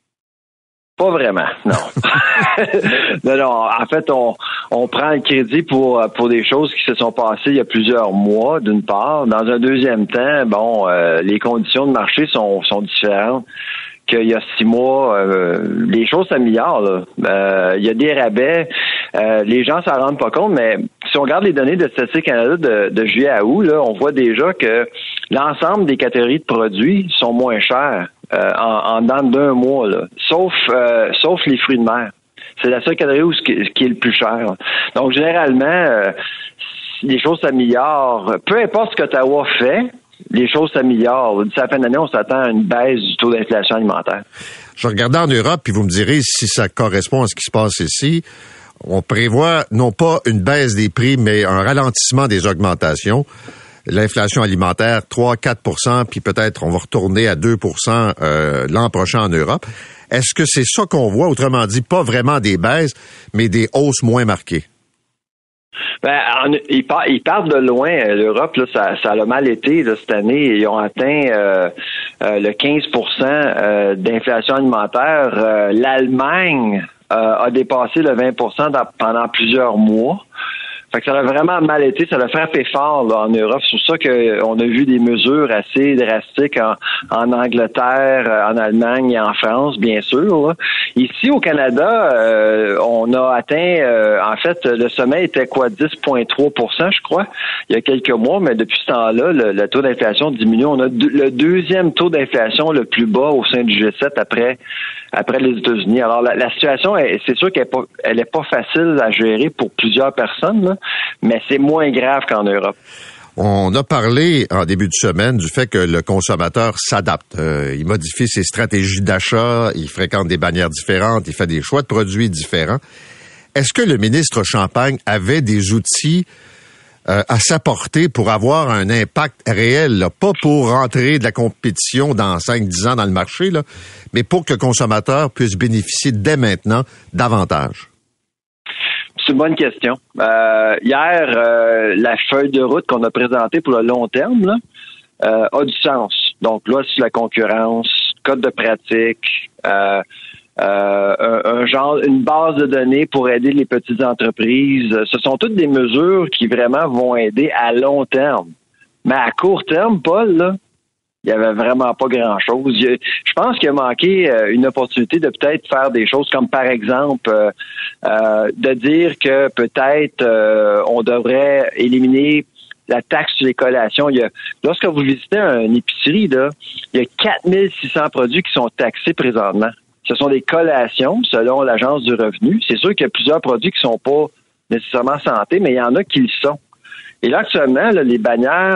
S6: Pas vraiment, non. non, non. En fait, on, on prend le crédit pour pour des choses qui se sont passées il y a plusieurs mois, d'une part. Dans un deuxième temps, bon, euh, les conditions de marché sont sont différentes qu'il y a six mois. Euh, les choses s'améliorent, là. Euh, il y a des rabais. Euh, les gens s'en rendent pas compte, mais si on regarde les données de Statistique Canada de, de juillet à août, là, on voit déjà que l'ensemble des catégories de produits sont moins chers euh, en, en dedans d'un mois, là. Sauf euh, sauf les fruits de mer. C'est la seule catégorie où ce qui, qui est le plus cher, là. Donc, généralement, euh, les choses s'améliorent. Peu importe ce qu'Ottawa fait, les choses s'améliorent. D'ici la fin de l'année, on s'attend à une baisse du taux d'inflation alimentaire.
S4: Je regardais en Europe, puis vous me direz si ça correspond à ce qui se passe ici. On prévoit non pas une baisse des prix, mais un ralentissement des augmentations. L'inflation alimentaire, trois à quatre pour cent, puis peut-être on va retourner à deux pour cent euh, l'an prochain en Europe. Est-ce que c'est ça qu'on voit? Autrement dit, pas vraiment des baisses, mais des hausses moins marquées?
S6: Ben, en, ils, par, ils partent de loin. L'Europe, là, ça, ça a mal été là, cette année. Ils ont atteint euh, euh, le quinze pour cent euh, d'inflation alimentaire. Euh, L'Allemagne euh, a dépassé le vingt pour cent dans, pendant plusieurs mois. Fait que ça a vraiment mal été, ça a frappé fort là, en Europe. C'est pour ça qu'on a vu des mesures assez drastiques en, en Angleterre, en Allemagne et en France, bien sûr. Là. Ici, au Canada, euh, on a atteint, euh, en fait, le sommet était quoi, dix virgule trois pour cent, je crois, il y a quelques mois, mais depuis ce temps-là, le, le taux d'inflation diminue. On a deux, le deuxième taux d'inflation le plus bas au sein du G sept après après les États-Unis. Alors, la, la situation, est, c'est sûr qu'elle est pas, elle est pas facile à gérer pour plusieurs personnes, là, mais c'est moins grave qu'en Europe.
S4: On a parlé en début de semaine du fait que le consommateur s'adapte. Euh, il modifie ses stratégies d'achat, il fréquente des bannières différentes, il fait des choix de produits différents. Est-ce que le ministre Champagne avait des outils euh, à sa portée pour avoir un impact réel, là, pas pour rentrer de la compétition dans cinq dix ans dans le marché, là, mais pour que le consommateur puisse bénéficier dès maintenant davantage?
S6: C'est une bonne question. Euh, hier, euh, la feuille de route qu'on a présentée pour le long terme là, euh, a du sens. Donc, loi sur la concurrence, code de pratique, euh, euh, un, un genre, une base de données pour aider les petites entreprises. Ce sont toutes des mesures qui vraiment vont aider à long terme. Mais à court terme, Paul, là, il y avait vraiment pas grand-chose. Je pense qu'il a manqué une opportunité de peut-être faire des choses comme, par exemple, euh, euh, de dire que peut-être euh, on devrait éliminer la taxe sur les collations. Il y a, lorsque vous visitez une épicerie, là, il y a quatre mille six cents produits qui sont taxés présentement. Ce sont des collations, selon l'Agence du revenu. C'est sûr qu'il y a plusieurs produits qui sont pas nécessairement santé, mais il y en a qui le sont. Et là, actuellement, là, les bannières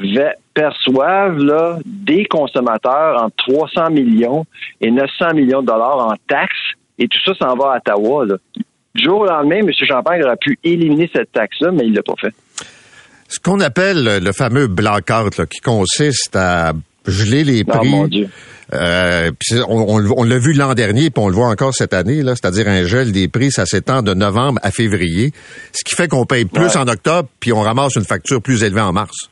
S6: perçoivent là, des consommateurs entre trois cents millions et neuf cents millions de dollars en taxes, et tout ça s'en va à Ottawa. Là. Du jour au lendemain, M. Champagne aurait pu éliminer cette taxe-là, mais il l'a pas fait.
S4: Ce qu'on appelle le fameux blackout, là, qui consiste à geler les prix.
S6: Oh, mon Dieu.
S4: Euh, pis on, on, on l'a vu l'an dernier, puis on le voit encore cette année, là, c'est-à-dire un gel des prix, ça s'étend de novembre à février, ce qui fait qu'on paye plus ouais. en octobre, puis on ramasse une facture plus élevée en mars.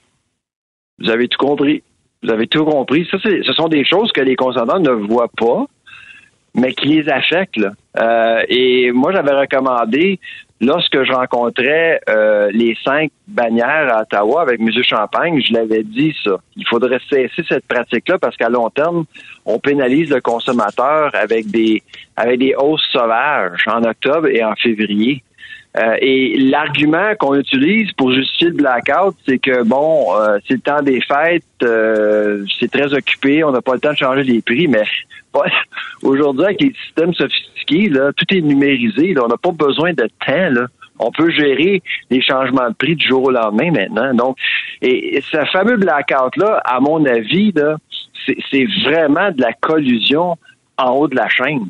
S6: Vous avez tout compris. Vous avez tout compris. Ça, c'est, ce sont des choses que les consommateurs ne voient pas, mais qui les affectent. Là. Euh, et moi, j'avais recommandé, lorsque je rencontrais euh, les cinq bannières à Ottawa avec M. Champagne, je l'avais dit ça. Il faudrait cesser cette pratique-là parce qu'à long terme, on pénalise le consommateur avec des avec des hausses sauvages en octobre et en février. Euh, et l'argument qu'on utilise pour justifier le blackout, c'est que, bon, euh, c'est le temps des fêtes, euh, c'est très occupé, on n'a pas le temps de changer les prix, mais pas, aujourd'hui, avec les systèmes sophistiqués, là, tout est numérisé, là, on n'a pas besoin de temps, là. On peut gérer les changements de prix du jour au lendemain maintenant. Donc, et, et ce fameux blackout-là, à mon avis, là, c'est, c'est vraiment de la collusion en haut de la chaîne.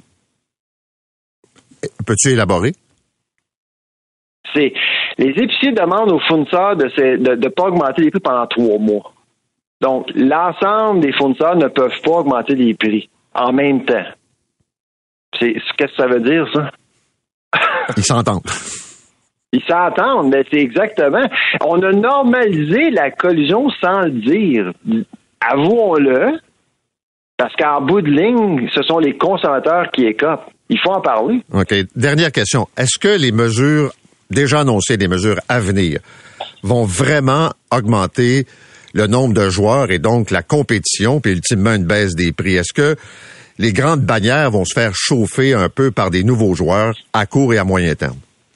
S4: Peux-tu élaborer?
S6: C'est les épiciers demandent aux fournisseurs de ne de, de pas augmenter les prix pendant trois mois. Donc, l'ensemble des fournisseurs ne peuvent pas augmenter les prix en même temps. C'est, qu'est-ce que ça veut dire, ça?
S4: Ils s'entendent.
S6: Ils s'entendent, mais c'est exactement. On a normalisé la collusion sans le dire. Avouons-le, parce qu'en bout de ligne, ce sont les consommateurs qui écopent. Il faut en parler.
S4: OK. Dernière question. Est-ce que les mesures déjà annoncées, les mesures à venir, vont vraiment augmenter le nombre de joueurs et donc la compétition, puis ultimement une baisse des prix? Est-ce que les grandes bannières vont se faire chauffer un peu par des nouveaux joueurs à court et à moyen terme?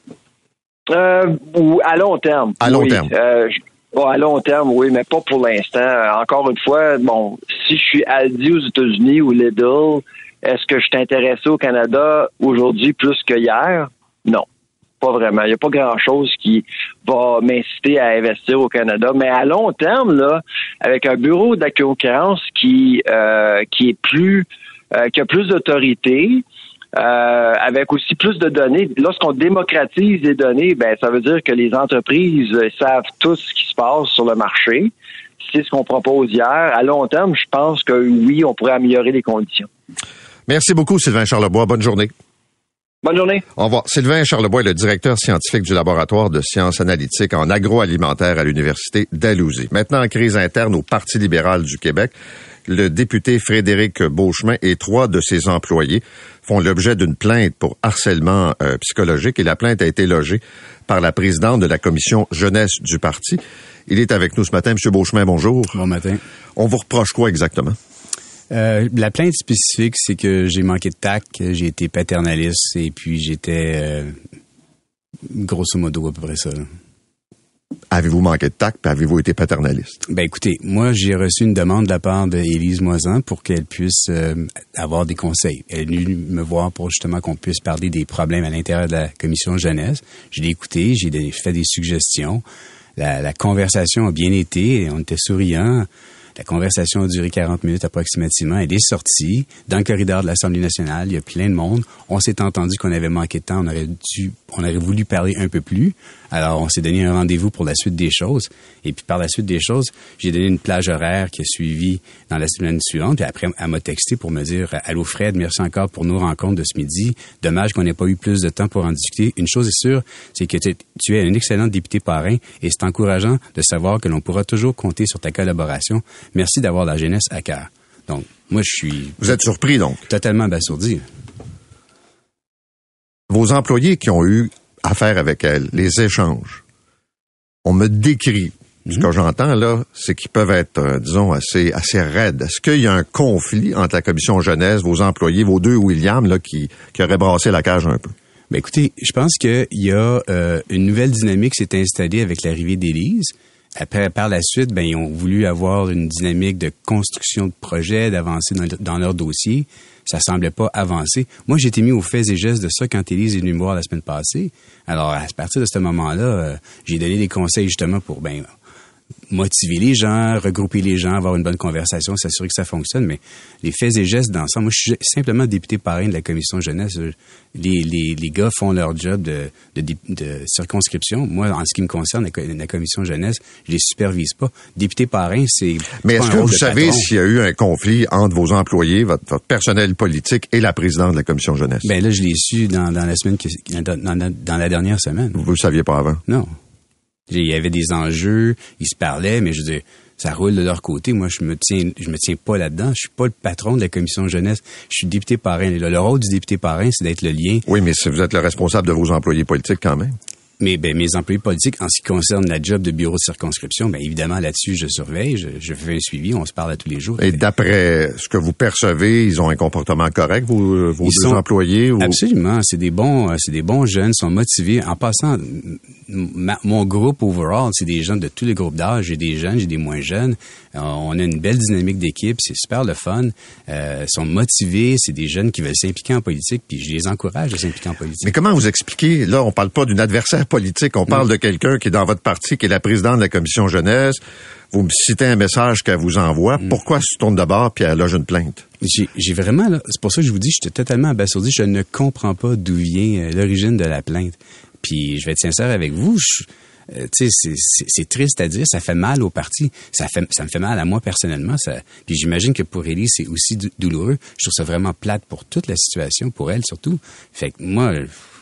S6: Euh, ou à long terme.
S4: À long
S6: oui.
S4: terme.
S6: Euh, bon, à long terme, oui, mais pas pour l'instant. Encore une fois, bon, si je suis Aldi aux États-Unis ou Lidl, est-ce que je suis intéressé au Canada aujourd'hui plus que hier? Non, pas vraiment. Il n'y a pas grand-chose qui va m'inciter à investir au Canada. Mais à long terme, là, avec un bureau de la concurrence qui euh, qui est plus euh, qui a plus d'autorité, Euh, avec aussi plus de données. Lorsqu'on démocratise les données, ben ça veut dire que les entreprises savent tout ce qui se passe sur le marché. C'est ce qu'on propose hier. À long terme, je pense que oui, on pourrait améliorer les conditions.
S4: Merci beaucoup, Sylvain Charlebois. Bonne journée.
S6: Bonne journée.
S4: Au revoir. Sylvain Charlebois est le directeur scientifique du laboratoire de sciences analytiques en agroalimentaire à l'Université d'Alousie. Maintenant, en crise interne au Parti libéral du Québec, le député Frédéric Beauchemin et trois de ses employés font l'objet d'une plainte pour harcèlement euh, psychologique et la plainte a été logée par la présidente de la commission jeunesse du parti. Il est avec nous ce matin. Monsieur Beauchemin, bonjour.
S7: Bon matin.
S4: On vous reproche quoi exactement?
S7: Euh, la plainte spécifique, c'est que j'ai manqué de tact, j'ai été paternaliste et puis j'étais euh, grosso modo à peu près ça. Là.
S4: Avez-vous manqué de tact, puis avez-vous été paternaliste?
S7: Ben écoutez, moi j'ai reçu une demande de la part d'Élise Moisan pour qu'elle puisse euh, avoir des conseils. Elle est venue me voir pour justement qu'on puisse parler des problèmes à l'intérieur de la commission jeunesse. Je l'ai écouté, j'ai des, fait des suggestions. La, la conversation a bien été, on était souriants. La conversation a duré quarante minutes approximativement. Elle est sortie dans le corridor de l'Assemblée nationale. Il y a plein de monde. On s'est entendu qu'on avait manqué de temps. On aurait dû, on aurait voulu parler un peu plus. Alors, on s'est donné un rendez-vous pour la suite des choses. Et puis, par la suite des choses, j'ai donné une plage horaire qui a suivi dans la semaine suivante. Puis après, elle m'a texté pour me dire « Allô Fred, merci encore pour nos rencontres de ce midi. Dommage qu'on n'ait pas eu plus de temps pour en discuter. Une chose est sûre, c'est que tu, tu es un excellent député parrain et c'est encourageant de savoir que l'on pourra toujours compter sur ta collaboration. Merci d'avoir la jeunesse à cœur. » Donc, moi, je suis...
S4: Vous êtes surpris, donc?
S7: Totalement abasourdi.
S4: Vos employés qui ont eu affaire avec elle, les échanges, on me décrit, mm-hmm. ce que j'entends là, c'est qu'ils peuvent être, euh, disons, assez assez raides. Est-ce qu'il y a un conflit entre la commission jeunesse, vos employés, vos deux William, là, qui, qui auraient brassé la cage un peu?
S7: Ben écoutez, je pense qu'il y a euh, une nouvelle dynamique qui s'est installée avec l'arrivée d'Élise. Après, par la suite, ben ils ont voulu avoir une dynamique de construction de projet, d'avancer dans, dans leur dossier. Ça semblait pas avancer. Moi, j'ai été mis aux faits et gestes de ça quand Élise est venue me voir la semaine passée. Alors, à partir de ce moment-là, euh, j'ai donné des conseils justement pour ben motiver les gens, regrouper les gens, avoir une bonne conversation, s'assurer que ça fonctionne. Mais les faits et gestes d'ensemble, moi, je suis simplement député parrain de la commission jeunesse. Les, les, les gars font leur job de, de, de, de circonscription. Moi, en ce qui me concerne, la, la commission jeunesse, je les supervise pas. Député parrain, c'est...
S4: Mais est-ce que vous savez
S7: patron.
S4: s'il y a eu un conflit entre vos employés, votre, votre personnel politique et la présidente de la commission jeunesse?
S7: Ben là, je l'ai su dans, dans la semaine, qui, dans, dans, dans la dernière semaine.
S4: Vous le saviez pas avant?
S7: Non. Il y avait des enjeux, ils se parlaient, mais je veux dire, ça roule de leur côté. Moi, je me tiens, je me tiens pas là-dedans. Je suis pas le patron de la commission jeunesse. Je suis député parrain. Le, le rôle du député parrain, c'est d'être le lien.
S4: Oui, mais vous êtes le responsable de vos employés politiques quand même.
S7: Mais ben, mes employés politiques, en ce qui concerne la job de bureau de circonscription, ben évidemment, là-dessus, je surveille, je, je fais un suivi, on se parle à tous les jours.
S4: Et d'après ce que vous percevez, ils ont un comportement correct, vos, vos deux
S7: sont,
S4: employés? Ou...
S7: Absolument. C'est des bons, c'est des bons jeunes, sont motivés. En passant, ma, mon groupe overall, c'est des gens de tous les groupes d'âge. J'ai des jeunes, j'ai des moins jeunes. Euh, on a une belle dynamique d'équipe, c'est super le fun. Euh, sont motivés, c'est des jeunes qui veulent s'impliquer en politique, puis je les encourage à s'impliquer en politique.
S4: Mais comment vous expliquez, là, on parle pas d'une adversaire politique, on parle non. de quelqu'un qui est dans votre parti, qui est la présidente de la commission jeunesse. Vous me citez un message qu'elle vous envoie. Mm. Pourquoi elle se tourne de bord puis elle loge une plainte?
S7: J'ai, j'ai vraiment, là, c'est pour ça que je vous dis, j'étais totalement abasourdi. Je ne comprends pas d'où vient euh, l'origine de la plainte. Puis je vais être sincère avec vous, je, euh, tu sais, c'est, c'est, c'est triste à dire, ça fait mal au parti, ça fait, ça me fait mal à moi personnellement. Ça, puis j'imagine que pour Élise, c'est aussi dou- douloureux. Je trouve ça vraiment plate pour toute la situation, pour elle surtout. Fait que moi,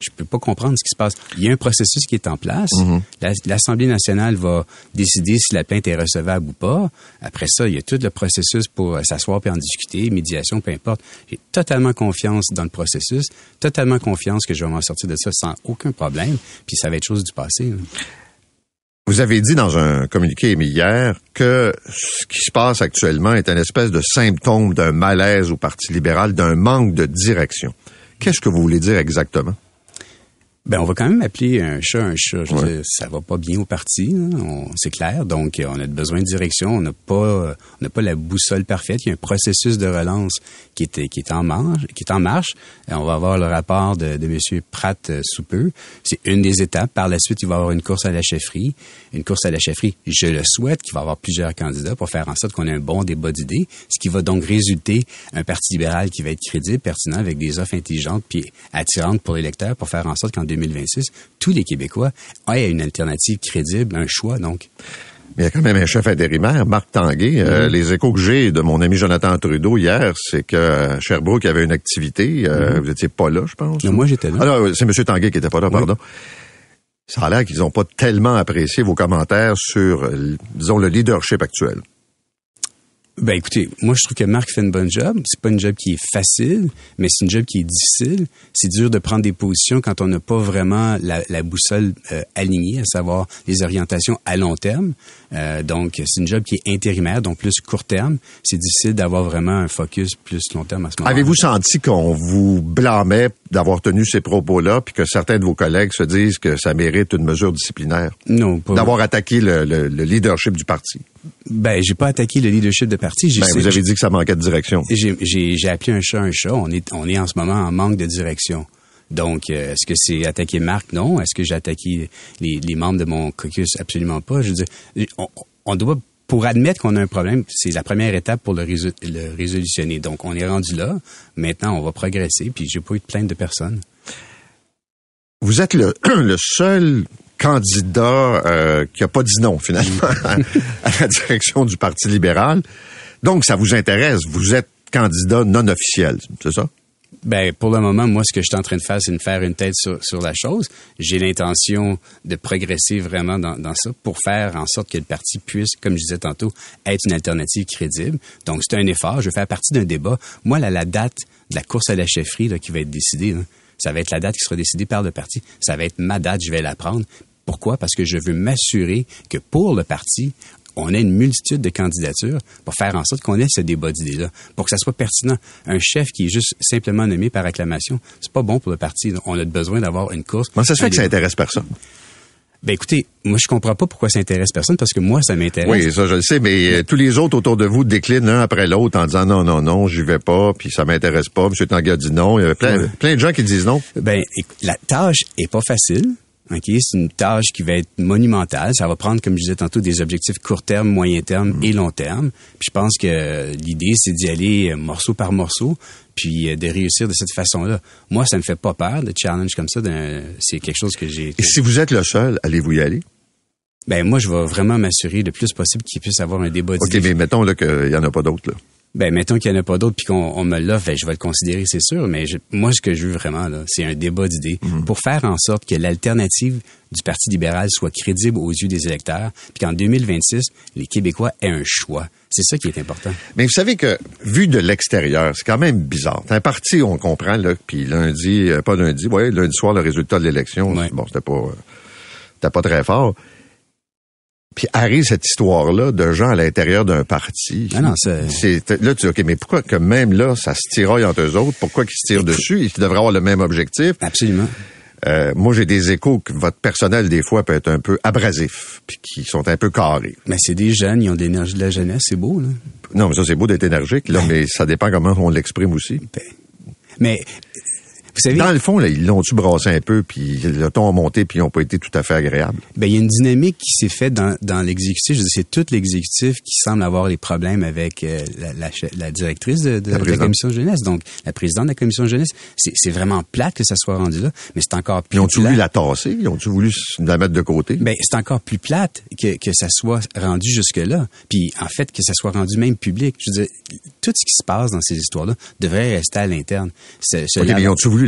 S7: Je peux pas comprendre ce qui se passe. Il y a un processus qui est en place.
S4: Mm-hmm.
S7: La, L'Assemblée nationale va décider si la plainte est recevable ou pas. Après ça, il y a tout le processus pour s'asseoir puis en discuter, médiation, peu importe. J'ai totalement confiance dans le processus, totalement confiance que je vais m'en sortir de ça sans aucun problème, puis ça va être chose du passé. Là.
S4: Vous avez dit dans un communiqué émis hier que ce qui se passe actuellement est une espèce de symptôme d'un malaise au Parti libéral, d'un manque de direction. Qu'est-ce que vous voulez dire exactement?
S7: Ben, on va quand même appeler un chat un chat. Je veux
S4: ouais.
S7: dire, ça va pas bien au parti, hein, on, c'est clair. Donc, on a besoin de direction. On n'a pas, on n'a pas la boussole parfaite. Il y a un processus de relance qui est, qui est en marche, qui est en marche. Et on va avoir le rapport de, de M. Pratt euh, sous peu. C'est une des étapes. Par la suite, il va y avoir une course à la chefferie. Une course à la chefferie, je le souhaite, qu'il va y avoir plusieurs candidats pour faire en sorte qu'on ait un bon débat d'idées, ce qui va donc résulter un Parti libéral qui va être crédible, pertinent, avec des offres intelligentes puis attirantes pour les électeurs pour faire en sorte qu'en deux mille vingt-six, tous les Québécois aient une alternative crédible, un choix, donc.
S4: Mais il y a quand même un chef intérimaire, Marc Tanguay. Mm-hmm. Euh, les échos que j'ai de mon ami Jonathan Trudeau hier, c'est que Sherbrooke avait une activité. Euh, mm-hmm. Vous étiez pas là, je pense.
S7: Non, moi, j'étais là.
S4: Alors, c'est M. Tanguay qui était pas là, oui. Pardon. Ça a l'air qu'ils n'ont pas tellement apprécié vos commentaires sur, disons, le leadership actuel.
S7: Ben écoutez, moi je trouve que Marc fait une bonne job. C'est pas une job qui est facile, mais c'est une job qui est difficile. C'est dur de prendre des positions quand on n'a pas vraiment la, la boussole euh, alignée, à savoir les orientations à long terme. Euh, donc c'est une job qui est intérimaire, donc plus court terme. C'est difficile d'avoir vraiment un focus plus long terme à ce moment-là.
S4: Avez-vous senti qu'on vous blâmait d'avoir tenu ces propos-là, puis que certains de vos collègues se disent que ça mérite une mesure disciplinaire?
S7: Non, pas.
S4: D'avoir attaqué le, le, le leadership du parti?
S7: Ben, j'ai pas attaqué le leadership de parti. J'ai,
S4: ben, vous avez dit que ça manquait de direction.
S7: J'ai, j'ai, j'ai appelé un chat un chat. On est, on est en ce moment en manque de direction. Donc, euh, est-ce que c'est attaquer Marc? Non. Est-ce que j'ai attaqué les, les membres de mon caucus? Absolument pas. Je veux dire, on, on doit, pour admettre qu'on a un problème, c'est la première étape pour le, résol, le résolutionner. Donc, on est rendu là. Maintenant, on va progresser. Puis, j'ai pas eu de plainte de personne.
S4: Vous êtes le, le seul candidat euh, qui a pas dit non, finalement, à, à la direction du Parti libéral. Donc, ça vous intéresse. Vous êtes candidat non officiel, c'est ça?
S7: Ben, pour le moment, moi, ce que je suis en train de faire, c'est de faire une tête sur, sur la chose. J'ai l'intention de progresser vraiment dans, dans ça pour faire en sorte que le parti puisse, comme je disais tantôt, être une alternative crédible. Donc, c'est un effort. Je vais faire partie d'un débat. Moi, là, la date de la course à la chefferie là, qui va être décidée, là, ça va être la date qui sera décidée par le parti. Ça va être ma date, je vais la prendre. Pourquoi? Parce que je veux m'assurer que pour le parti, on a une multitude de candidatures pour faire en sorte qu'on ait ce débat d'idées-là, pour que ça soit pertinent. Un chef qui est juste simplement nommé par acclamation, c'est pas bon pour le parti. On a besoin d'avoir une course.
S4: Comment ça se fait que ça intéresse personne?
S7: Ben écoutez, moi je comprends pas pourquoi ça intéresse personne, parce que moi ça m'intéresse.
S4: Oui, ça je le sais, mais euh, tous les autres autour de vous déclinent l'un après l'autre en disant non, non, non, j'y vais pas, puis ça m'intéresse pas. M. Tanguay a dit non. Il y avait plein, ouais. plein de gens qui disent non. Ben,
S7: la tâche est pas facile. OK, c'est une tâche qui va être monumentale. Ça va prendre, comme je disais tantôt, des objectifs court terme, moyen terme mmh. et long terme. Puis je pense que l'idée, c'est d'y aller morceau par morceau, puis de réussir de cette façon-là. Moi, ça me fait pas peur, de challenge comme ça. De, c'est quelque chose que j'ai...
S4: Et si vous êtes le seul, allez-vous y aller?
S7: Ben moi, je vais vraiment m'assurer le plus possible qu'il puisse avoir un débat d'idées.
S4: OK, mais mettons là, qu'il n'y en a pas d'autres, là.
S7: Ben, mettons qu'il n'y en a pas d'autres puis qu'on on me l'offre, ben, je vais le considérer, c'est sûr. Mais je, moi, ce que je veux vraiment, là, c'est un débat d'idées mmh. pour faire en sorte que l'alternative du Parti libéral soit crédible aux yeux des électeurs, puis qu'en deux mille vingt-six, les Québécois aient un choix. C'est ça qui est important.
S4: Mais vous savez que, vu de l'extérieur, c'est quand même bizarre. C'est un parti, on comprend, là, puis lundi, euh, pas lundi, ouais, lundi soir, le résultat de l'élection, ouais. bon, c'était pas, euh, c'était pas très fort. Puis arrive cette histoire-là de gens à l'intérieur d'un parti.
S7: Ah non, c'est...
S4: c'est... Là, tu dis, OK, mais pourquoi que même là, ça se tiraille entre eux autres? Pourquoi qu'ils se tirent dessus? Ils devraient avoir le même objectif.
S7: Absolument.
S4: Euh, moi, j'ai des échos que votre personnel, des fois, peut être un peu abrasif, puis qui sont un peu carrés.
S7: Mais c'est des jeunes, ils ont de l'énergie de la jeunesse, c'est beau, là.
S4: Non, mais ça, c'est beau d'être énergique, là, ben... mais ça dépend comment on l'exprime aussi.
S7: Ben... Mais... Vous savez,
S4: dans le fond, là, ils l'ont-tu brassé un peu, puis le ton a monté, puis ils n'ont pas été tout à fait agréables?
S7: Ben, il y a une dynamique qui s'est faite dans, dans l'exécutif. Je veux dire, c'est tout l'exécutif qui semble avoir les problèmes avec euh, la, la, la directrice de, de la, la commission de jeunesse. Donc, la présidente de la commission de jeunesse, c'est, c'est vraiment plate que ça soit rendu là, mais c'est encore plus
S4: Ils ont-tu
S7: plate.
S4: voulu la tasser? Ils ont-tu voulu la mettre de côté?
S7: Ben, c'est encore plus plate que, que ça soit rendu jusque-là. Puis, en fait, que ça soit rendu même public. Je veux dire, tout ce qui se passe dans ces histoires-là devrait rester à l'interne. C'est,
S4: OK, mais ils ont-tu voulu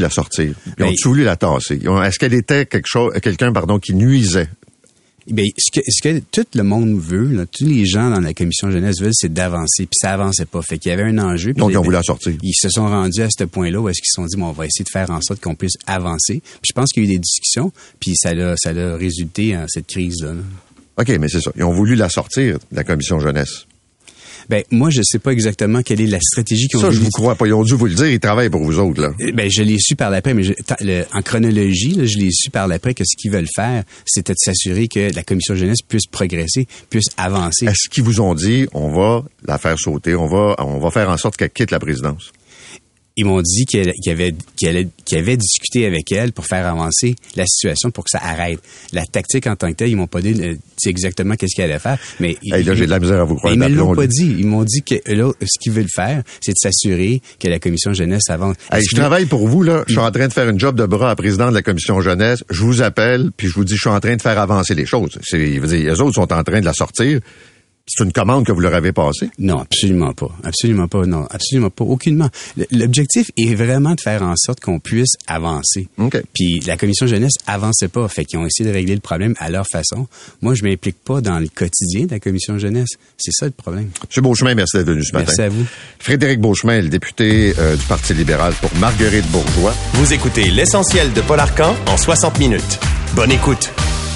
S4: la sortir. Ils ont
S7: Ben,
S4: voulu la tasser. Ils ont- Est-ce qu'elle était quelque chose, quelqu'un, pardon, qui nuisait?
S7: Ben, ce que, ce que tout le monde veut, là, tous les gens dans la commission jeunesse veulent, c'est d'avancer. Puis ça avançait pas. Fait qu'il y avait un enjeu.
S4: Donc,
S7: puis
S4: ils ont
S7: ben,
S4: voulu la sortir.
S7: Ils se sont rendus à ce point-là où est-ce qu'ils se sont dit, bon, on va essayer de faire en sorte qu'on puisse avancer. Puis je pense qu'il y a eu des discussions, puis ça a, ça a résulté en cette crise-là. là.
S4: OK, mais c'est ça. Ils ont voulu la sortir de la commission jeunesse.
S7: Ben, moi, je sais pas exactement quelle est la stratégie qu'ils ont
S4: Ça, je
S7: voulu-
S4: vous crois pas. Ils ont dû vous le dire. Ils travaillent pour vous autres, là.
S7: Ben, je l'ai su par l'après, mais je- ta- le- en chronologie, là, je l'ai su par l'après que ce qu'ils veulent faire, c'était de s'assurer que la commission jeunesse puisse progresser, puisse avancer.
S4: Est-ce qu'ils vous ont dit, on va la faire sauter, on va, on va faire en sorte qu'elle quitte la présidence?
S7: Ils m'ont dit qu'elle- qu'ils avaient, qu'ils allaient- qu'ils avaient discuté avec elle pour faire avancer la situation pour que ça arrête. La tactique en tant que telle, ils m'ont pas dit, euh, dit exactement qu'est-ce qu'ils allaient faire, mais
S4: Hey, là,
S7: ils-
S4: j'ai de la misère à vous croire.
S7: mais ils me l'ont
S4: Appelons-le.
S7: pas dit. Ils m'ont dit que là, ce qu'ils veulent faire, c'est de s'assurer que la commission jeunesse avance.
S4: Hey,
S7: Est-ce
S4: je
S7: que-
S4: travaille pour vous, là. Je suis en train de faire une job de bras à président de la commission jeunesse. Je vous appelle, puis je vous dis, je suis en train de faire avancer les choses. C'est, il veut dire, les autres sont en train de la sortir. C'est une commande que vous leur avez passée.
S7: Non, absolument pas. Absolument pas. Non, absolument pas. Aucunement. Le- L'objectif est vraiment de faire en sorte qu'on puisse avancer.
S4: OK.
S7: Puis la commission jeunesse avançait pas. Fait qu'ils ont essayé de régler le problème à leur façon. Moi, je m'implique pas dans le quotidien de la commission jeunesse. C'est ça le problème.
S4: Monsieur Beauchemin, merci d'être venu ce matin.
S7: Merci à vous.
S4: Frédéric Beauchemin, le député euh, du Parti libéral pour Marguerite Bourgeois.
S3: Vous écoutez l'essentiel de Paul Arcan en soixante minutes. Bonne écoute.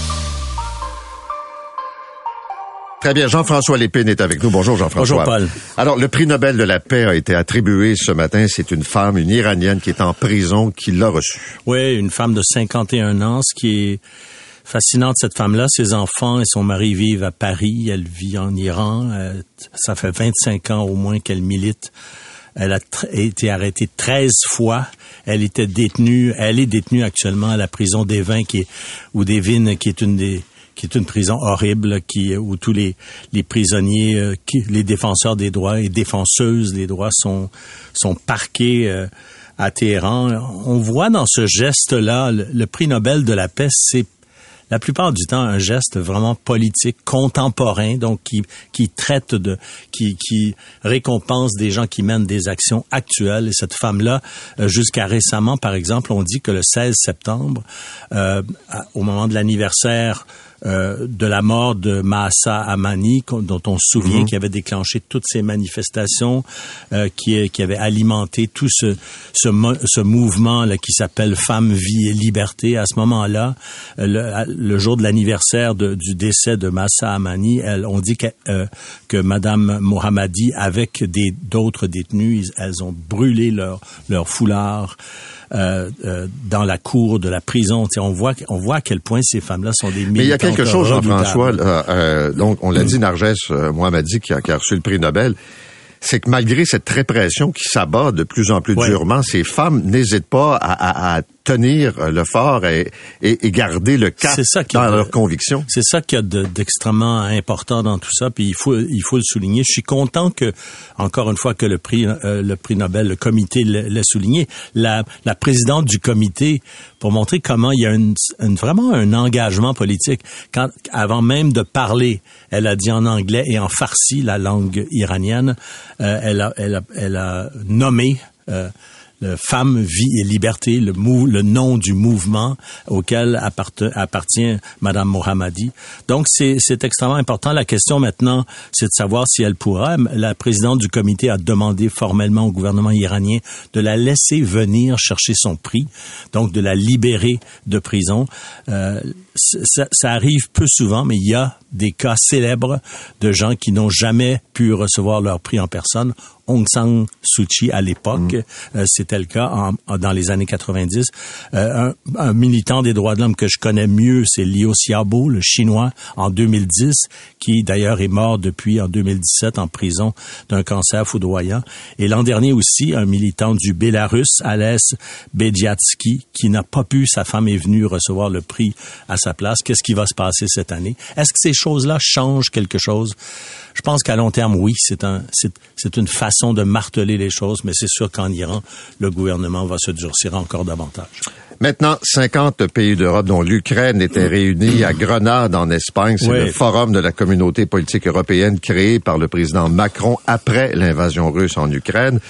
S4: Très bien, Jean-François Lépine est avec nous. Bonjour Jean-François.
S8: Bonjour, Paul.
S4: Alors, le prix Nobel de la paix a été attribué ce matin. C'est une femme, une Iranienne qui est en prison, qui l'a reçu.
S8: Oui, une femme de cinquante et un ans. Ce qui est fascinant de cette femme-là, ses enfants et son mari vivent à Paris. Elle vit en Iran. Euh, ça fait vingt-cinq ans au moins qu'elle milite. Elle a tr- été arrêtée treize fois. Elle était détenue. Elle est détenue actuellement à la prison d'Evin, qui est, ou d'Evin, qui est une des qui est une prison horrible, qui où tous les les prisonniers, euh, qui, les défenseurs des droits et défenseuses des droits sont sont parqués euh, à Téhéran. On voit dans ce geste-là, le, le prix Nobel de la paix, c'est la plupart du temps un geste vraiment politique, contemporain, donc qui qui traite de, qui qui récompense des gens qui mènent des actions actuelles. Et cette femme-là, euh, jusqu'à récemment, par exemple, on dit que le seize septembre, euh, au moment de l'anniversaire Euh, de la mort de Mahsa Amini, dont on se souvient, mmh. qui avait déclenché toutes ces manifestations, euh, qui, qui avait alimenté tout ce, ce, ce mouvement là qui s'appelle Femmes, Vie et Liberté. À ce moment-là, le, le jour de l'anniversaire de, du décès de Mahsa Amini, elle, on dit que, euh, que Madame Mohammadi, avec des d'autres détenus, elles ont brûlé leur, leur foulard. Euh, euh, dans la cour de la prison. T'sais, on voit, on voit à quel point ces femmes-là sont des militantes.
S4: Mais il y a quelque chose, Jean-François, là, euh, donc on l'a dit, Narges euh, Mohammadi, qui a, qui a reçu le prix Nobel, c'est que malgré cette répression qui s'abat de plus en plus ouais. durement, ces femmes n'hésitent pas à, à, à tenir le fort et, et, et garder le cap dans a, leurs convictions.
S8: C'est ça qu'il y a de, d'extrêmement important dans tout ça, puis il faut il faut le souligner. Je suis content que, encore une fois, que le prix euh, le prix Nobel, le comité l'a souligné. La, la présidente du comité, pour montrer comment il y a une, une, vraiment un engagement politique. Quand, avant même de parler, elle a dit en anglais et en farsi, la langue iranienne, euh, elle a elle a elle a nommé euh, le Femmes, Vie et Liberté, le, mou, le nom du mouvement auquel apparte, appartient Madame Mohammadi. Donc, c'est, c'est extrêmement important. La question maintenant, c'est de savoir si elle pourra. La présidente du comité a demandé formellement au gouvernement iranien de la laisser venir chercher son prix, donc de la libérer de prison. Euh, ça, ça arrive peu souvent, mais il y a des cas célèbres de gens qui n'ont jamais pu recevoir leur prix en personne. Aung San Suu Kyi à l'époque, mmh. euh, c'était le cas en, en, dans les années quatre-vingt-dix. Euh, un, un militant des droits de l'homme que je connais mieux, c'est Liu Xiaobo, le chinois, en deux mille dix, qui d'ailleurs est mort depuis en deux mille dix-sept en prison d'un cancer foudroyant. Et l'an dernier aussi, un militant du Bélarus, Ales Bediatsky, qui n'a pas pu, sa femme est venue recevoir le prix à sa place. Qu'est-ce qui va se passer cette année? Est-ce que ces choses-là changent quelque chose? Je pense qu'à long terme, oui, c'est un, c'est, c'est une façon de marteler les choses, mais c'est sûr qu'en Iran, le gouvernement va se durcir encore davantage.
S4: Maintenant, cinquante pays d'Europe, dont l'Ukraine, étaient réunis à Grenade, en Espagne. C'est oui. le forum de la communauté politique européenne créé par le président Macron après l'invasion russe en Ukraine.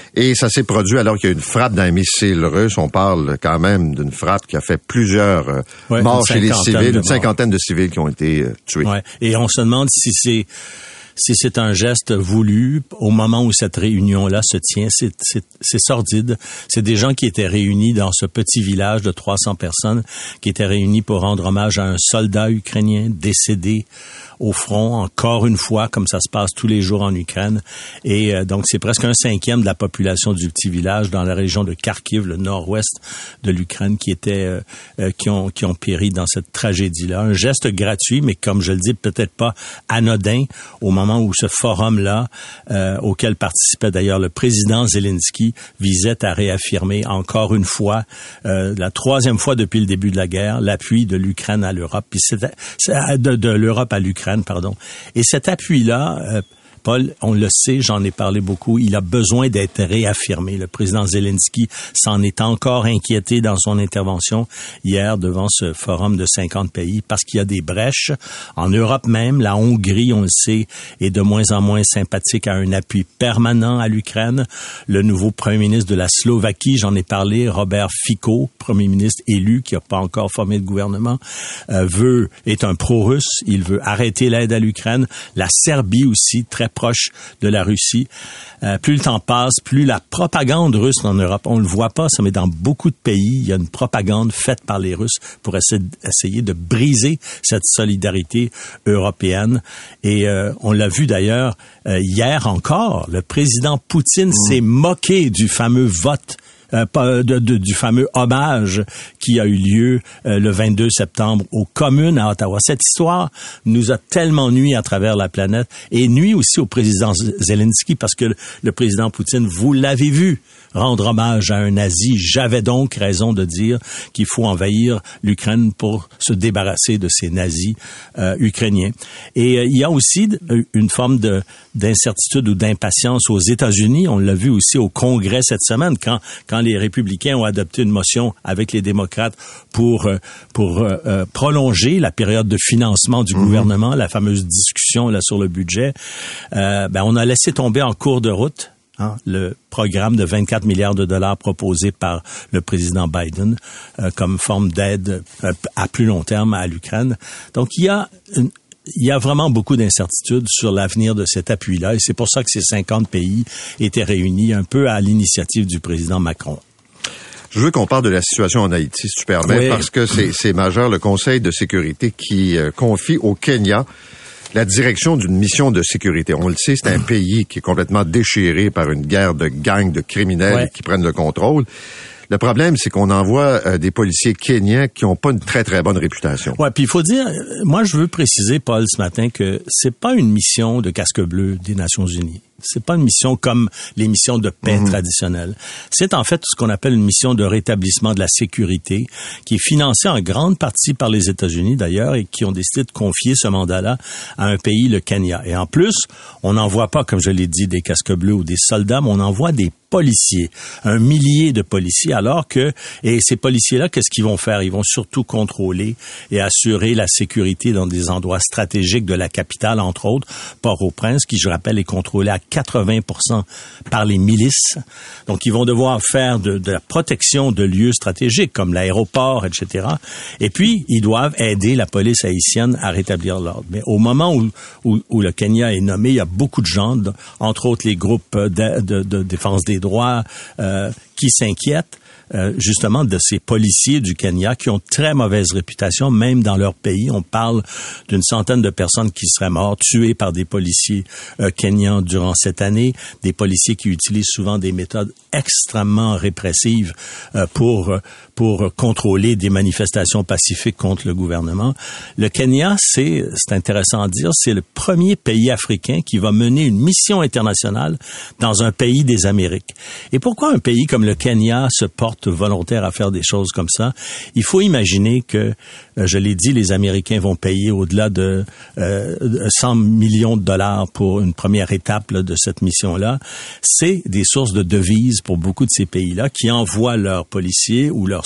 S4: Et ça s'est produit alors qu'il y a eu une frappe d'un missile russe. On parle quand même d'une frappe qui a fait plusieurs euh,
S8: ouais,
S4: morts chez les civils,
S8: de
S4: une cinquantaine de civils qui ont été euh, tués.
S8: Ouais. Et on se demande si c'est si c'est un geste voulu au moment où cette réunion-là se tient. C'est, c'est, c'est sordide. C'est des gens qui étaient réunis dans ce petit village de trois cents personnes, qui étaient réunis pour rendre hommage à un soldat ukrainien décédé au front, encore une fois, comme ça se passe tous les jours en Ukraine. Et euh, donc, c'est presque un cinquième de la population du petit village dans la région de Kharkiv, le nord-ouest de l'Ukraine, qui étaient, euh, euh, qui ont, qui ont péri dans cette tragédie-là. Un geste gratuit, mais comme je le dis, peut-être pas anodin au moment où ce forum-là, euh, auquel participait d'ailleurs le président Zelensky, visait à réaffirmer encore une fois, euh, la troisième fois depuis le début de la guerre, l'appui de l'Ukraine à l'Europe, puis c'était, de, de l'Europe à l'Ukraine, pardon. Et cet appui-là, euh, Paul, on le sait, j'en ai parlé beaucoup, il a besoin d'être réaffirmé. Le président Zelensky s'en est encore inquiété dans son intervention hier devant ce forum de cinquante pays parce qu'il y a des brèches. En Europe même, la Hongrie, on le sait, est de moins en moins sympathique à un appui permanent à l'Ukraine. Le nouveau premier ministre de la Slovaquie, j'en ai parlé, Robert Fico, premier ministre élu qui n'a pas encore formé de gouvernement, euh, veut, est un pro-russe. Il veut arrêter l'aide à l'Ukraine. La Serbie aussi, très proche de la Russie. Euh, plus le temps passe, plus la propagande russe en Europe, on le voit pas, ça, mais dans beaucoup de pays, il y a une propagande faite par les Russes pour essayer, essayer de briser cette solidarité européenne. Et euh, on l'a vu d'ailleurs euh, hier encore, le président Poutine mmh. s'est moqué du fameux vote Euh, de, de, du fameux hommage qui a eu lieu euh, le vingt-deux septembre aux communes à Ottawa. Cette histoire nous a tellement nui à travers la planète et nuit aussi au président Zelensky parce que le, le président Poutine, vous l'avez vu, rendre hommage à un nazi. J'avais donc raison de dire qu'il faut envahir l'Ukraine pour se débarrasser de ces nazis euh, ukrainiens. Et euh, il y a aussi une forme de d'incertitude ou d'impatience aux États-Unis. On l'a vu aussi au Congrès cette semaine quand quand les républicains ont adopté une motion avec les démocrates pour pour euh, prolonger la période de financement du mmh. gouvernement, la fameuse discussion là sur le budget. Euh, ben on a laissé tomber en cours de route Hein, le programme de vingt-quatre milliards de dollars proposé par le président Biden euh, comme forme d'aide euh, à plus long terme à l'Ukraine. Donc, il y a une, il y a vraiment beaucoup d'incertitudes sur l'avenir de cet appui-là et c'est pour ça que ces cinquante pays étaient réunis un peu à l'initiative du président Macron.
S4: Je veux qu'on parle de la situation en Haïti, si tu permets, oui. parce que c'est, c'est majeur. Le Conseil de sécurité qui euh, confie au Kenya la direction d'une mission de sécurité. On le sait, c'est un pays qui est complètement déchiré par une guerre de gangs de criminels ouais. qui prennent le contrôle. Le problème, c'est qu'on envoie euh, des policiers kenyans qui n'ont pas une très, très bonne réputation.
S8: Ouais, puis il faut dire, moi, je veux préciser, Paul, ce matin, que c'est pas une mission de casque bleu des Nations Unies. C'est pas une mission comme les missions de paix mmh. traditionnelles. C'est en fait ce qu'on appelle une mission de rétablissement de la sécurité, qui est financée en grande partie par les États-Unis d'ailleurs, et qui ont décidé de confier ce mandat-là à un pays, le Kenya. Et en plus, on n'envoie pas, comme je l'ai dit, des casques bleus ou des soldats, mais on envoie des policiers, un millier de policiers, alors que, et ces policiers-là, qu'est-ce qu'ils vont faire? Ils vont surtout contrôler et assurer la sécurité dans des endroits stratégiques de la capitale, entre autres, Port-au-Prince, qui, je rappelle, est contrôlé à quatre-vingts pour cent par les milices. Donc, ils vont devoir faire de, de la protection de lieux stratégiques, comme l'aéroport, et cetera. Et puis, ils doivent aider la police haïtienne à rétablir l'ordre. Mais au moment où, où, où le Kenya est nommé, il y a beaucoup de gens, entre autres les groupes de, de, de défense des droits, euh, qui s'inquiètent euh, justement de ces policiers du Kenya qui ont très mauvaise réputation, même dans leur pays. On parle d'une centaine de personnes qui seraient mortes, tuées par des policiers euh, kenyans durant cette année, des policiers qui utilisent souvent des méthodes extrêmement répressives euh, pour pour contrôler des manifestations pacifiques contre le gouvernement. Le Kenya, c'est c'est intéressant à dire, c'est le premier pays africain qui va mener une mission internationale dans un pays des Amériques. Et pourquoi un pays comme le Kenya se porte volontaire à faire des choses comme ça? Il faut imaginer que, je l'ai dit, les Américains vont payer au-delà de euh, cent millions de dollars pour une première étape là, de cette mission-là. C'est des sources de devises pour beaucoup de ces pays-là qui envoient leurs policiers ou leurs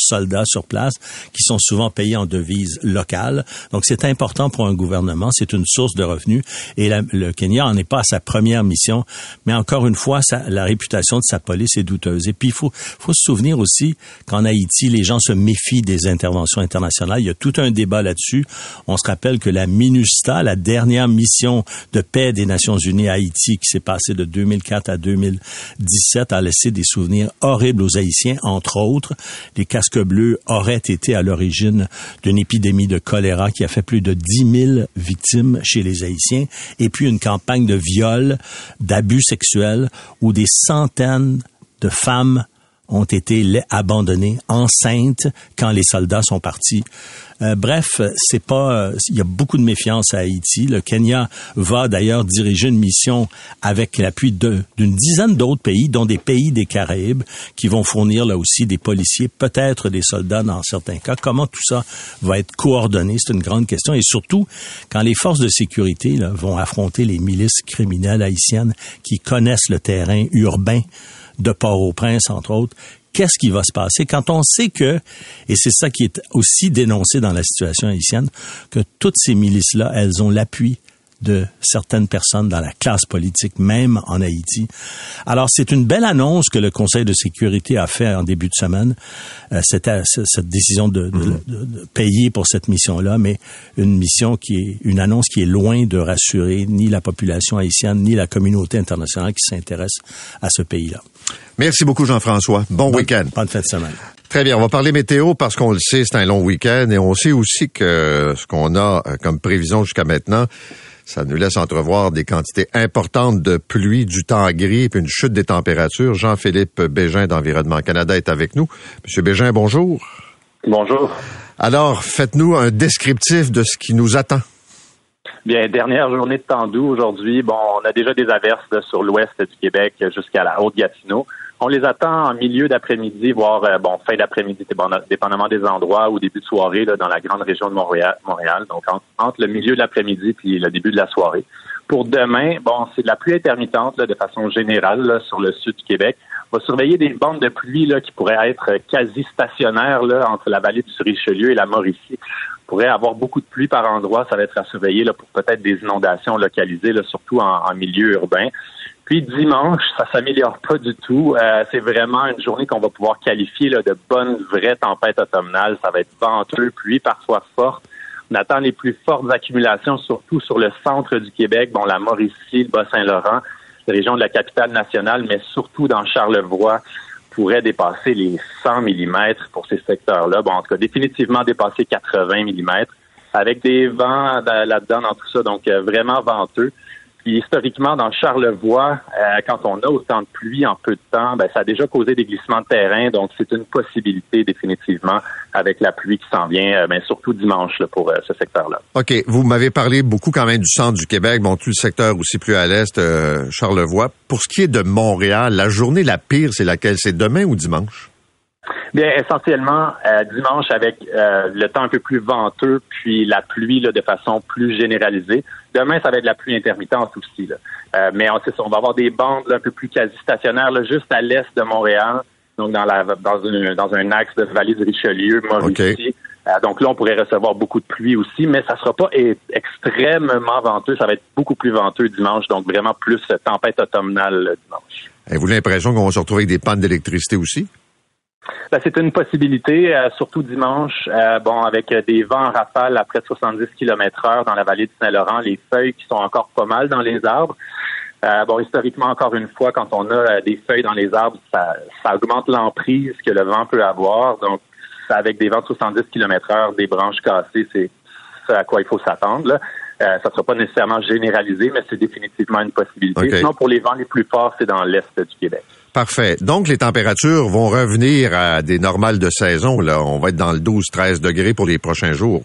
S8: soldats sur place qui sont souvent payés en devises locales. Donc, c'est important pour un gouvernement. C'est une source de revenus. Et la, le Kenya en est pas à sa première mission. Mais encore une fois, ça, la réputation de sa police est douteuse. Et puis, il faut, faut se souvenir aussi qu'en Haïti, les gens se méfient des interventions internationales. Il y a tout un débat là-dessus. On se rappelle que la MINUSTA, la dernière mission de paix des Nations unies à Haïti, qui s'est passée de deux mille quatre à deux mille dix-sept, a laissé des souvenirs horribles aux Haïtiens. Entre autres, les casques bleus auraient été à l'origine d'une épidémie de choléra qui a fait plus de dix mille victimes chez les Haïtiens. Et puis une campagne de viol, d'abus sexuels, où des centaines de femmes ont été abandonnées, enceintes, quand les soldats sont partis. Euh, bref, c'est pas, il y a beaucoup de méfiance à Haïti. Le Kenya va d'ailleurs diriger une mission avec l'appui de, d'une dizaine d'autres pays, dont des pays des Caraïbes, qui vont fournir là aussi des policiers, peut-être des soldats dans certains cas. Comment tout ça va être coordonné, c'est une grande question. Et surtout, quand les forces de sécurité là, vont affronter les milices criminelles haïtiennes qui connaissent le terrain urbain de Port-au-Prince, entre autres, qu'est-ce qui va se passer quand on sait que, et c'est ça qui est aussi dénoncé dans la situation haïtienne, que toutes ces milices-là, elles ont l'appui de certaines personnes dans la classe politique, même en Haïti. Alors, c'est une belle annonce que le Conseil de sécurité a fait en début de semaine, euh, cette, cette décision de, de, de, de payer pour cette mission-là, mais une mission qui est, une annonce qui est loin de rassurer ni la population haïtienne, ni la communauté internationale qui s'intéresse à ce pays-là.
S4: Merci beaucoup, Jean-François. Bon
S8: bonne,
S4: week-end.
S8: Bonne fin de semaine.
S4: Très bien. On va parler météo parce qu'on le sait, c'est un long week-end et on sait aussi que ce qu'on a comme prévision jusqu'à maintenant, ça nous laisse entrevoir des quantités importantes de pluie, du temps gris, puis une chute des températures. Jean-Philippe Bégin d'Environnement Canada est avec nous. Monsieur Bégin, bonjour.
S9: Bonjour.
S4: Alors, faites-nous un descriptif de ce qui nous attend.
S9: Bien, dernière journée de temps doux aujourd'hui. Bon, on a déjà des averses là, sur l'ouest du Québec jusqu'à la Haute-Gatineau. On les attend en milieu d'après-midi, voire euh, bon fin d'après-midi, dépendamment des endroits, ou début de soirée là, dans la grande région de Montréal. Montréal donc entre, entre le milieu de l'après-midi puis le début de la soirée. Pour demain, bon, c'est de la pluie intermittente là, de façon générale là, sur le sud du Québec. On va surveiller des bandes de pluie là, qui pourraient être quasi stationnaires là, entre la vallée du Richelieu et la Mauricie. On pourrait avoir beaucoup de pluie par endroit. Ça va être à surveiller là, pour peut-être des inondations localisées, là, surtout en, en milieu urbain. Puis dimanche, ça s'améliore pas du tout. Euh, c'est vraiment une journée qu'on va pouvoir qualifier là, de bonne, vraie tempête automnale. Ça va être venteux, pluie parfois forte. On attend les plus fortes accumulations, surtout sur le centre du Québec, bon, la Mauricie, le Bas-Saint-Laurent, la région de la capitale nationale, mais surtout dans Charlevoix, pourrait dépasser les cent millimètres pour ces secteurs-là. Bon, en tout cas, définitivement dépasser quatre-vingts millimètres, avec des vents là-dedans dans tout ça, donc euh, vraiment venteux. Puis historiquement, dans Charlevoix, euh, quand on a autant de pluie en peu de temps, ben, ça a déjà causé des glissements de terrain. Donc, c'est une possibilité définitivement avec la pluie qui s'en vient, euh, ben, surtout dimanche là, pour euh, ce secteur-là.
S4: OK. Vous m'avez parlé beaucoup quand même du centre du Québec, bon, tout le secteur aussi plus à l'est, euh, Charlevoix. Pour ce qui est de Montréal, la journée la pire, c'est laquelle? C'est demain ou dimanche?
S9: Bien, essentiellement, euh, dimanche, avec euh, le temps un peu plus venteux, puis la pluie là, de façon plus généralisée. Demain, ça va être de la pluie intermittente aussi. Là. Euh, mais on, on va avoir des bandes là, un peu plus quasi-stationnaires là, juste à l'est de Montréal, donc dans, la, dans, une, dans un axe de vallée du Richelieu, Mauricie. Okay. Euh, donc là, on pourrait recevoir beaucoup de pluie aussi, mais ça sera pas é- extrêmement venteux. Ça va être beaucoup plus venteux dimanche, donc vraiment plus tempête automnale là, dimanche.
S4: Avez-vous l'impression qu'on va se retrouver avec des pannes d'électricité aussi?
S9: Ben, c'est une possibilité, euh, surtout dimanche, euh, bon, avec euh, des vents en rafale à près de soixante-dix kilomètres heure dans la vallée du Saint-Laurent, les feuilles qui sont encore pas mal dans les arbres. Euh, bon, historiquement, encore une fois, quand on a euh, des feuilles dans les arbres, ça, ça augmente l'emprise que le vent peut avoir. Donc, avec des vents de soixante-dix kilomètres heure, des branches cassées, c'est ce à quoi il faut s'attendre, là. Euh, ça ne sera pas nécessairement généralisé, mais c'est définitivement une possibilité. Okay. Sinon, pour les vents les plus forts, c'est dans l'est du Québec.
S4: Parfait. Donc, les températures vont revenir à des normales de saison. Là, on va être dans le douze à treize degrés pour les prochains jours.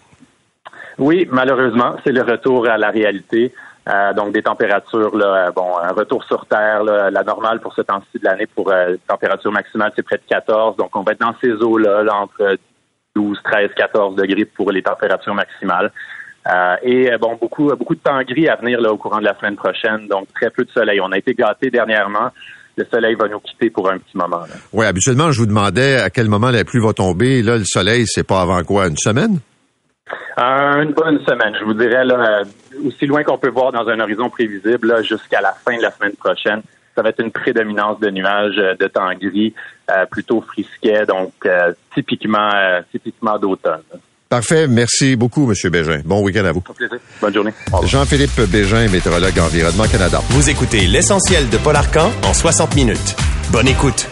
S9: Oui, malheureusement, c'est le retour à la réalité. Euh, donc, des températures, là, bon, un retour sur Terre, là, la normale pour ce temps-ci de l'année pour euh, température maximale, c'est près de quatorze. Donc, on va être dans ces eaux-là, là, entre douze, treize, quatorze degrés pour les températures maximales. Euh, et bon, beaucoup beaucoup de temps gris à venir là au courant de la semaine prochaine, donc très peu de soleil. On a été gâtés dernièrement. le soleil va nous quitter pour un petit moment. Là.
S4: Oui, habituellement, je vous demandais à quel moment la pluie va tomber. Là, le soleil, c'est pas avant quoi, une semaine?
S9: Euh, une bonne semaine, je vous dirais, là, aussi loin qu'on peut voir dans un horizon prévisible, là, jusqu'à la fin de la semaine prochaine. Ça va être une prédominance de nuages de temps gris, euh, plutôt frisquet, donc euh, typiquement, euh, typiquement d'automne.
S4: Parfait. Merci beaucoup, M. Bégin. Bon week-end à vous.
S9: Au plaisir. Bonne journée.
S4: Jean-Philippe Bégin, météorologue Environnement Canada.
S3: Vous écoutez l'essentiel de Paul Arcan en soixante minutes. Bonne écoute.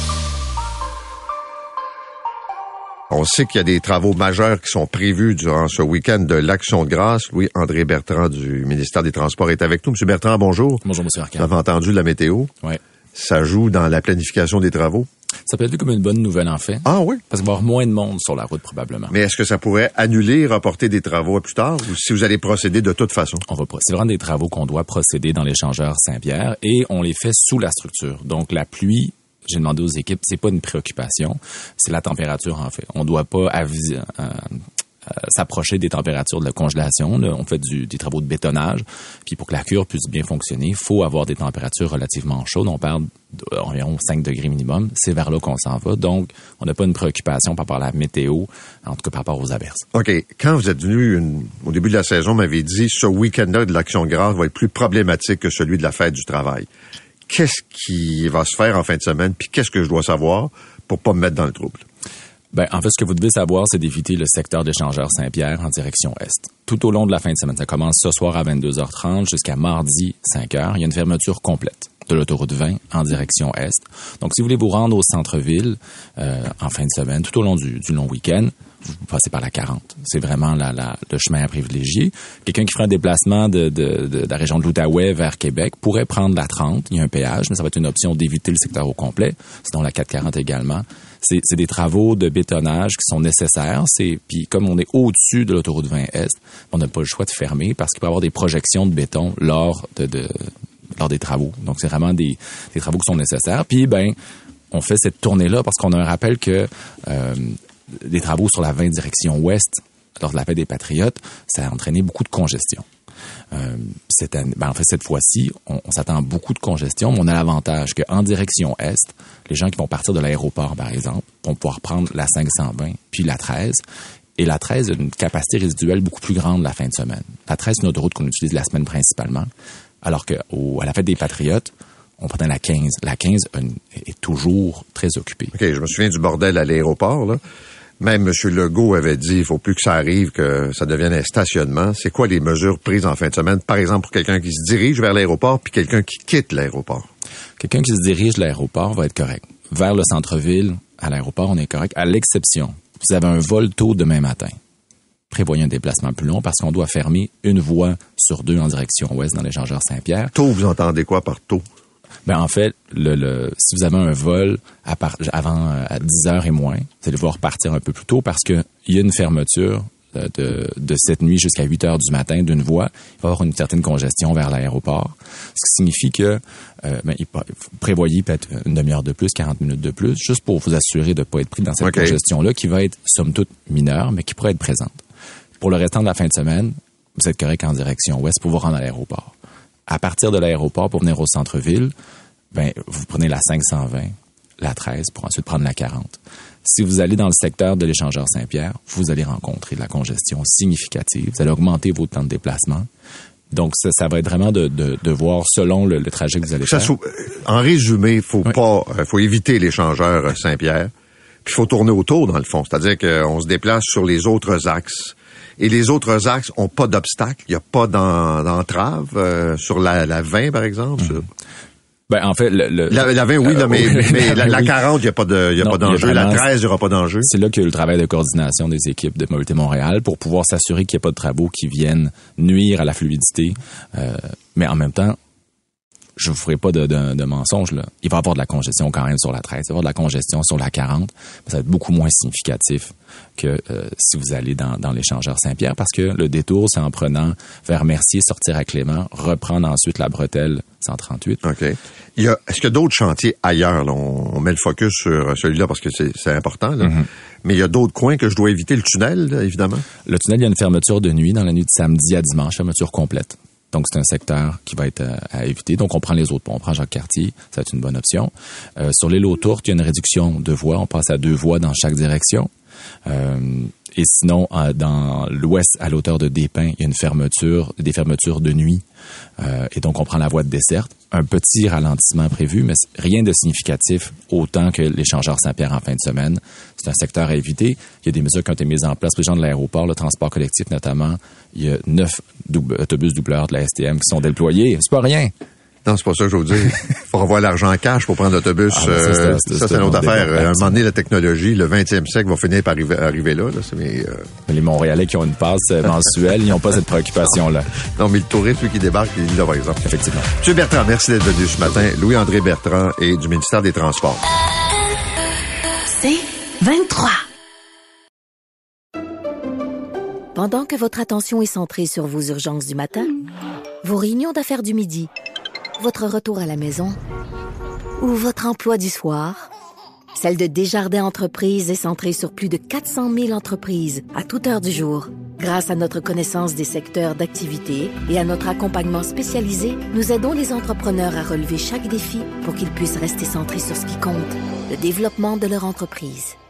S4: On sait qu'il y a des travaux majeurs qui sont prévus durant ce week-end de l'Action de grâce. Louis-André Bertrand du ministère des Transports est avec nous. Monsieur Bertrand, bonjour.
S10: Bonjour, Monsieur Arcan.
S4: Vous avez entendu la météo?
S10: Oui.
S4: Ça joue dans la planification des travaux?
S10: Ça peut être vu comme une bonne nouvelle, en fait.
S4: Ah oui?
S10: Parce qu'il va y avoir moins de monde sur la route, probablement.
S4: Mais est-ce que ça pourrait annuler, reporter des travaux à plus tard, ou si vous allez procéder de toute façon?
S10: On va C'est vraiment des travaux qu'on doit procéder dans l'échangeur Saint-Pierre et on les fait sous la structure. Donc, la pluie, j'ai demandé aux équipes, c'est pas une préoccupation, c'est la température, en fait. On doit pas aviser, euh, euh, s'approcher des températures de la congélation. Là, on fait du, des travaux de bétonnage. Puis pour que la cure puisse bien fonctionner, il faut avoir des températures relativement chaudes. On parle d'environ cinq degrés minimum. C'est vers là qu'on s'en va. Donc, on n'a pas une préoccupation par rapport à la météo, en tout cas par rapport aux averses.
S4: OK. Quand vous êtes venu une, au début de la saison, vous m'avez dit ce week-end-là de l'Action de grâce va être plus problématique que celui de la fête du travail. Qu'est-ce qui va se faire en fin de semaine? Puis qu'est-ce que je dois savoir pour pas me mettre dans le trouble?
S10: Ben, en fait, ce que vous devez savoir, c'est d'éviter le secteur d'échangeur Saint-Pierre en direction est. Tout au long de la fin de semaine, ça commence ce soir à vingt-deux heures trente jusqu'à mardi cinq heures. Il y a une fermeture complète de l'autoroute vingt en direction est. Donc, si vous voulez vous rendre au centre-ville euh, en fin de semaine, tout au long du, du long week-end, vous passez par la quarante. C'est vraiment la, la, le chemin à privilégier. Quelqu'un qui ferait un déplacement de, de, de, de la région de l'Outaouais vers Québec pourrait prendre la trente. Il y a un péage, mais ça va être une option d'éviter le secteur au complet. Sinon, la quatre cent quarante également. C'est, c'est des travaux de bétonnage qui sont nécessaires. C'est, puis comme on est au-dessus de l'autoroute vingt est, on n'a pas le choix de fermer parce qu'il peut y avoir des projections de béton lors de, de lors des travaux. Donc, c'est vraiment des, des travaux qui sont nécessaires. Puis, ben, on fait cette tournée-là parce qu'on a un rappel que euh, des travaux sur la vingt direction ouest, lors de la fête des Patriotes, ça a entraîné beaucoup de congestion. Euh, cette année, ben en fait, cette fois-ci, on, on s'attend à beaucoup de congestion, mais on a l'avantage qu'en direction est, les gens qui vont partir de l'aéroport, par exemple, vont pouvoir prendre la cinq cent vingt puis la treize. Et la treize a une capacité résiduelle beaucoup plus grande la fin de semaine. La treize, c'est une autoroute qu'on utilise la semaine principalement, alors qu'à la fête des Patriotes, on prenait la quinze. La quinze est toujours très occupée.
S4: OK, je me souviens du bordel à l'aéroport, là. Même M. Legault avait dit, il faut plus que ça arrive, que ça devienne un stationnement. C'est quoi les mesures prises en fin de semaine, par exemple, pour quelqu'un qui se dirige vers l'aéroport puis quelqu'un qui quitte l'aéroport?
S10: Quelqu'un qui se dirige de l'aéroport va être correct. Vers le centre-ville, à l'aéroport, on est correct, à l'exception, vous avez un vol tôt demain matin. Prévoyez un déplacement plus long parce qu'on doit fermer une voie sur deux en direction ouest dans l'échangeur Saint-Pierre.
S4: Tôt, vous entendez quoi par tôt?
S10: Ben en fait, le, le, si vous avez un vol à par, avant euh, à dix heures et moins, vous allez devoir partir un peu plus tôt parce que il y a une fermeture de, de, de cette nuit jusqu'à huit heures du matin d'une voie. Il va y avoir une certaine congestion vers l'aéroport, ce qui signifie que euh, ben, il, vous prévoyez peut-être une demi-heure de plus, quarante minutes de plus, juste pour vous assurer de ne pas être pris dans cette okay. congestion-là qui va être somme toute mineure, mais qui pourrait être présente. Pour le restant de la fin de semaine, vous êtes correct en direction ouest pour vous rendre à l'aéroport. À partir de l'aéroport pour venir au centre-ville, ben, vous prenez la cinq cent vingt, la treize pour ensuite prendre la quarante. Si vous allez dans le secteur de l'échangeur Saint-Pierre, vous allez rencontrer de la congestion significative. Vous allez augmenter vos temps de déplacement. Donc, ça, ça va être vraiment de, de, de voir selon le, le trajet que vous allez ça, faire.
S4: En résumé, il faut oui. pas, faut éviter l'échangeur Saint-Pierre. Puis, il faut tourner autour, dans le fond. C'est-à-dire qu'on se déplace sur les autres axes. Et les autres axes ont pas d'obstacle, il n'y a pas d'entrave euh, sur la, la vingt, par exemple. Mmh.
S10: Ben en fait, le, le
S4: la, la vingt, oui, euh, là, mais, oui, mais la, la quarante, il n'y a pas de, il y a non, pas d'enjeu. La treize, il n'y aura pas d'enjeu.
S10: C'est là qu'il y a eu le travail de coordination des équipes de Mobilité Montréal pour pouvoir s'assurer qu'il n'y ait pas de travaux qui viennent nuire à la fluidité. Euh, mais en même temps, je vous ferai pas de, de, de mensonges, là. Il va y avoir de la congestion quand même sur la treize. Il va y avoir de la congestion sur la quarante. Mais ça va être beaucoup moins significatif que euh, si vous allez dans, dans l'échangeur Saint-Pierre parce que le détour, c'est en prenant vers Mercier, sortir à Clément, reprendre ensuite la bretelle cent trente-huit.
S4: OK. Il y a, est-ce qu'il y a d'autres chantiers ailleurs? Là? On, on met le focus sur celui-là parce que c'est, c'est important. Là. Mm-hmm. Mais il y a d'autres coins que je dois éviter. Le tunnel, là, évidemment?
S10: Le tunnel, il y a une fermeture de nuit dans la nuit de samedi à dimanche, fermeture complète. Donc, c'est un secteur qui va être à, à éviter. Donc, on prend les autres ponts. On prend Jacques-Cartier. Ça va être une bonne option. Euh, sur l'île aux Tourtes, il y a une réduction de voies. On passe à deux voies dans chaque direction. Euh, et sinon, euh, dans l'ouest, à l'auteur de Despins, il y a une fermeture, des fermetures de nuit. Euh, et donc, on prend la voie de desserte. Un petit ralentissement prévu, mais rien de significatif autant que l'échangeur Saint-Pierre en fin de semaine. C'est un secteur à éviter. Il y a des mesures qui ont été mises en place pour les gens de l'aéroport, le transport collectif notamment. Il y a neuf double, autobus doubleurs de la S T M qui sont déployés. C'est pas rien.
S4: Non, c'est pas ça que je veux dire. Il faut avoir l'argent en cash pour prendre l'autobus. Ah, ben, ça, c'est, euh, c'est, ça, c'est une autre affaire. À un moment donné, la technologie, le vingtième siècle va finir par arriver, arriver là. là c'est mes, euh...
S10: Les Montréalais qui ont une passe mensuelle, ils n'ont pas cette préoccupation-là.
S4: Non, mais le touriste, lui qui débarque, il est là, par exemple.
S10: Effectivement.
S4: Monsieur Bertrand, merci d'être venu ce matin. Louis-André Bertrand et du ministère des Transports.
S1: C'est vingt-trois. Pendant que votre attention est centrée sur vos urgences du matin, vos réunions d'affaires du midi, votre retour à la maison ou votre emploi du soir, celle de Desjardins Entreprises est centrée sur plus de quatre cent mille entreprises à toute heure du jour. Grâce à notre connaissance des secteurs d'activité et à notre accompagnement spécialisé, nous aidons les entrepreneurs à relever chaque défi pour qu'ils puissent rester centrés sur ce qui compte, le développement de leur entreprise.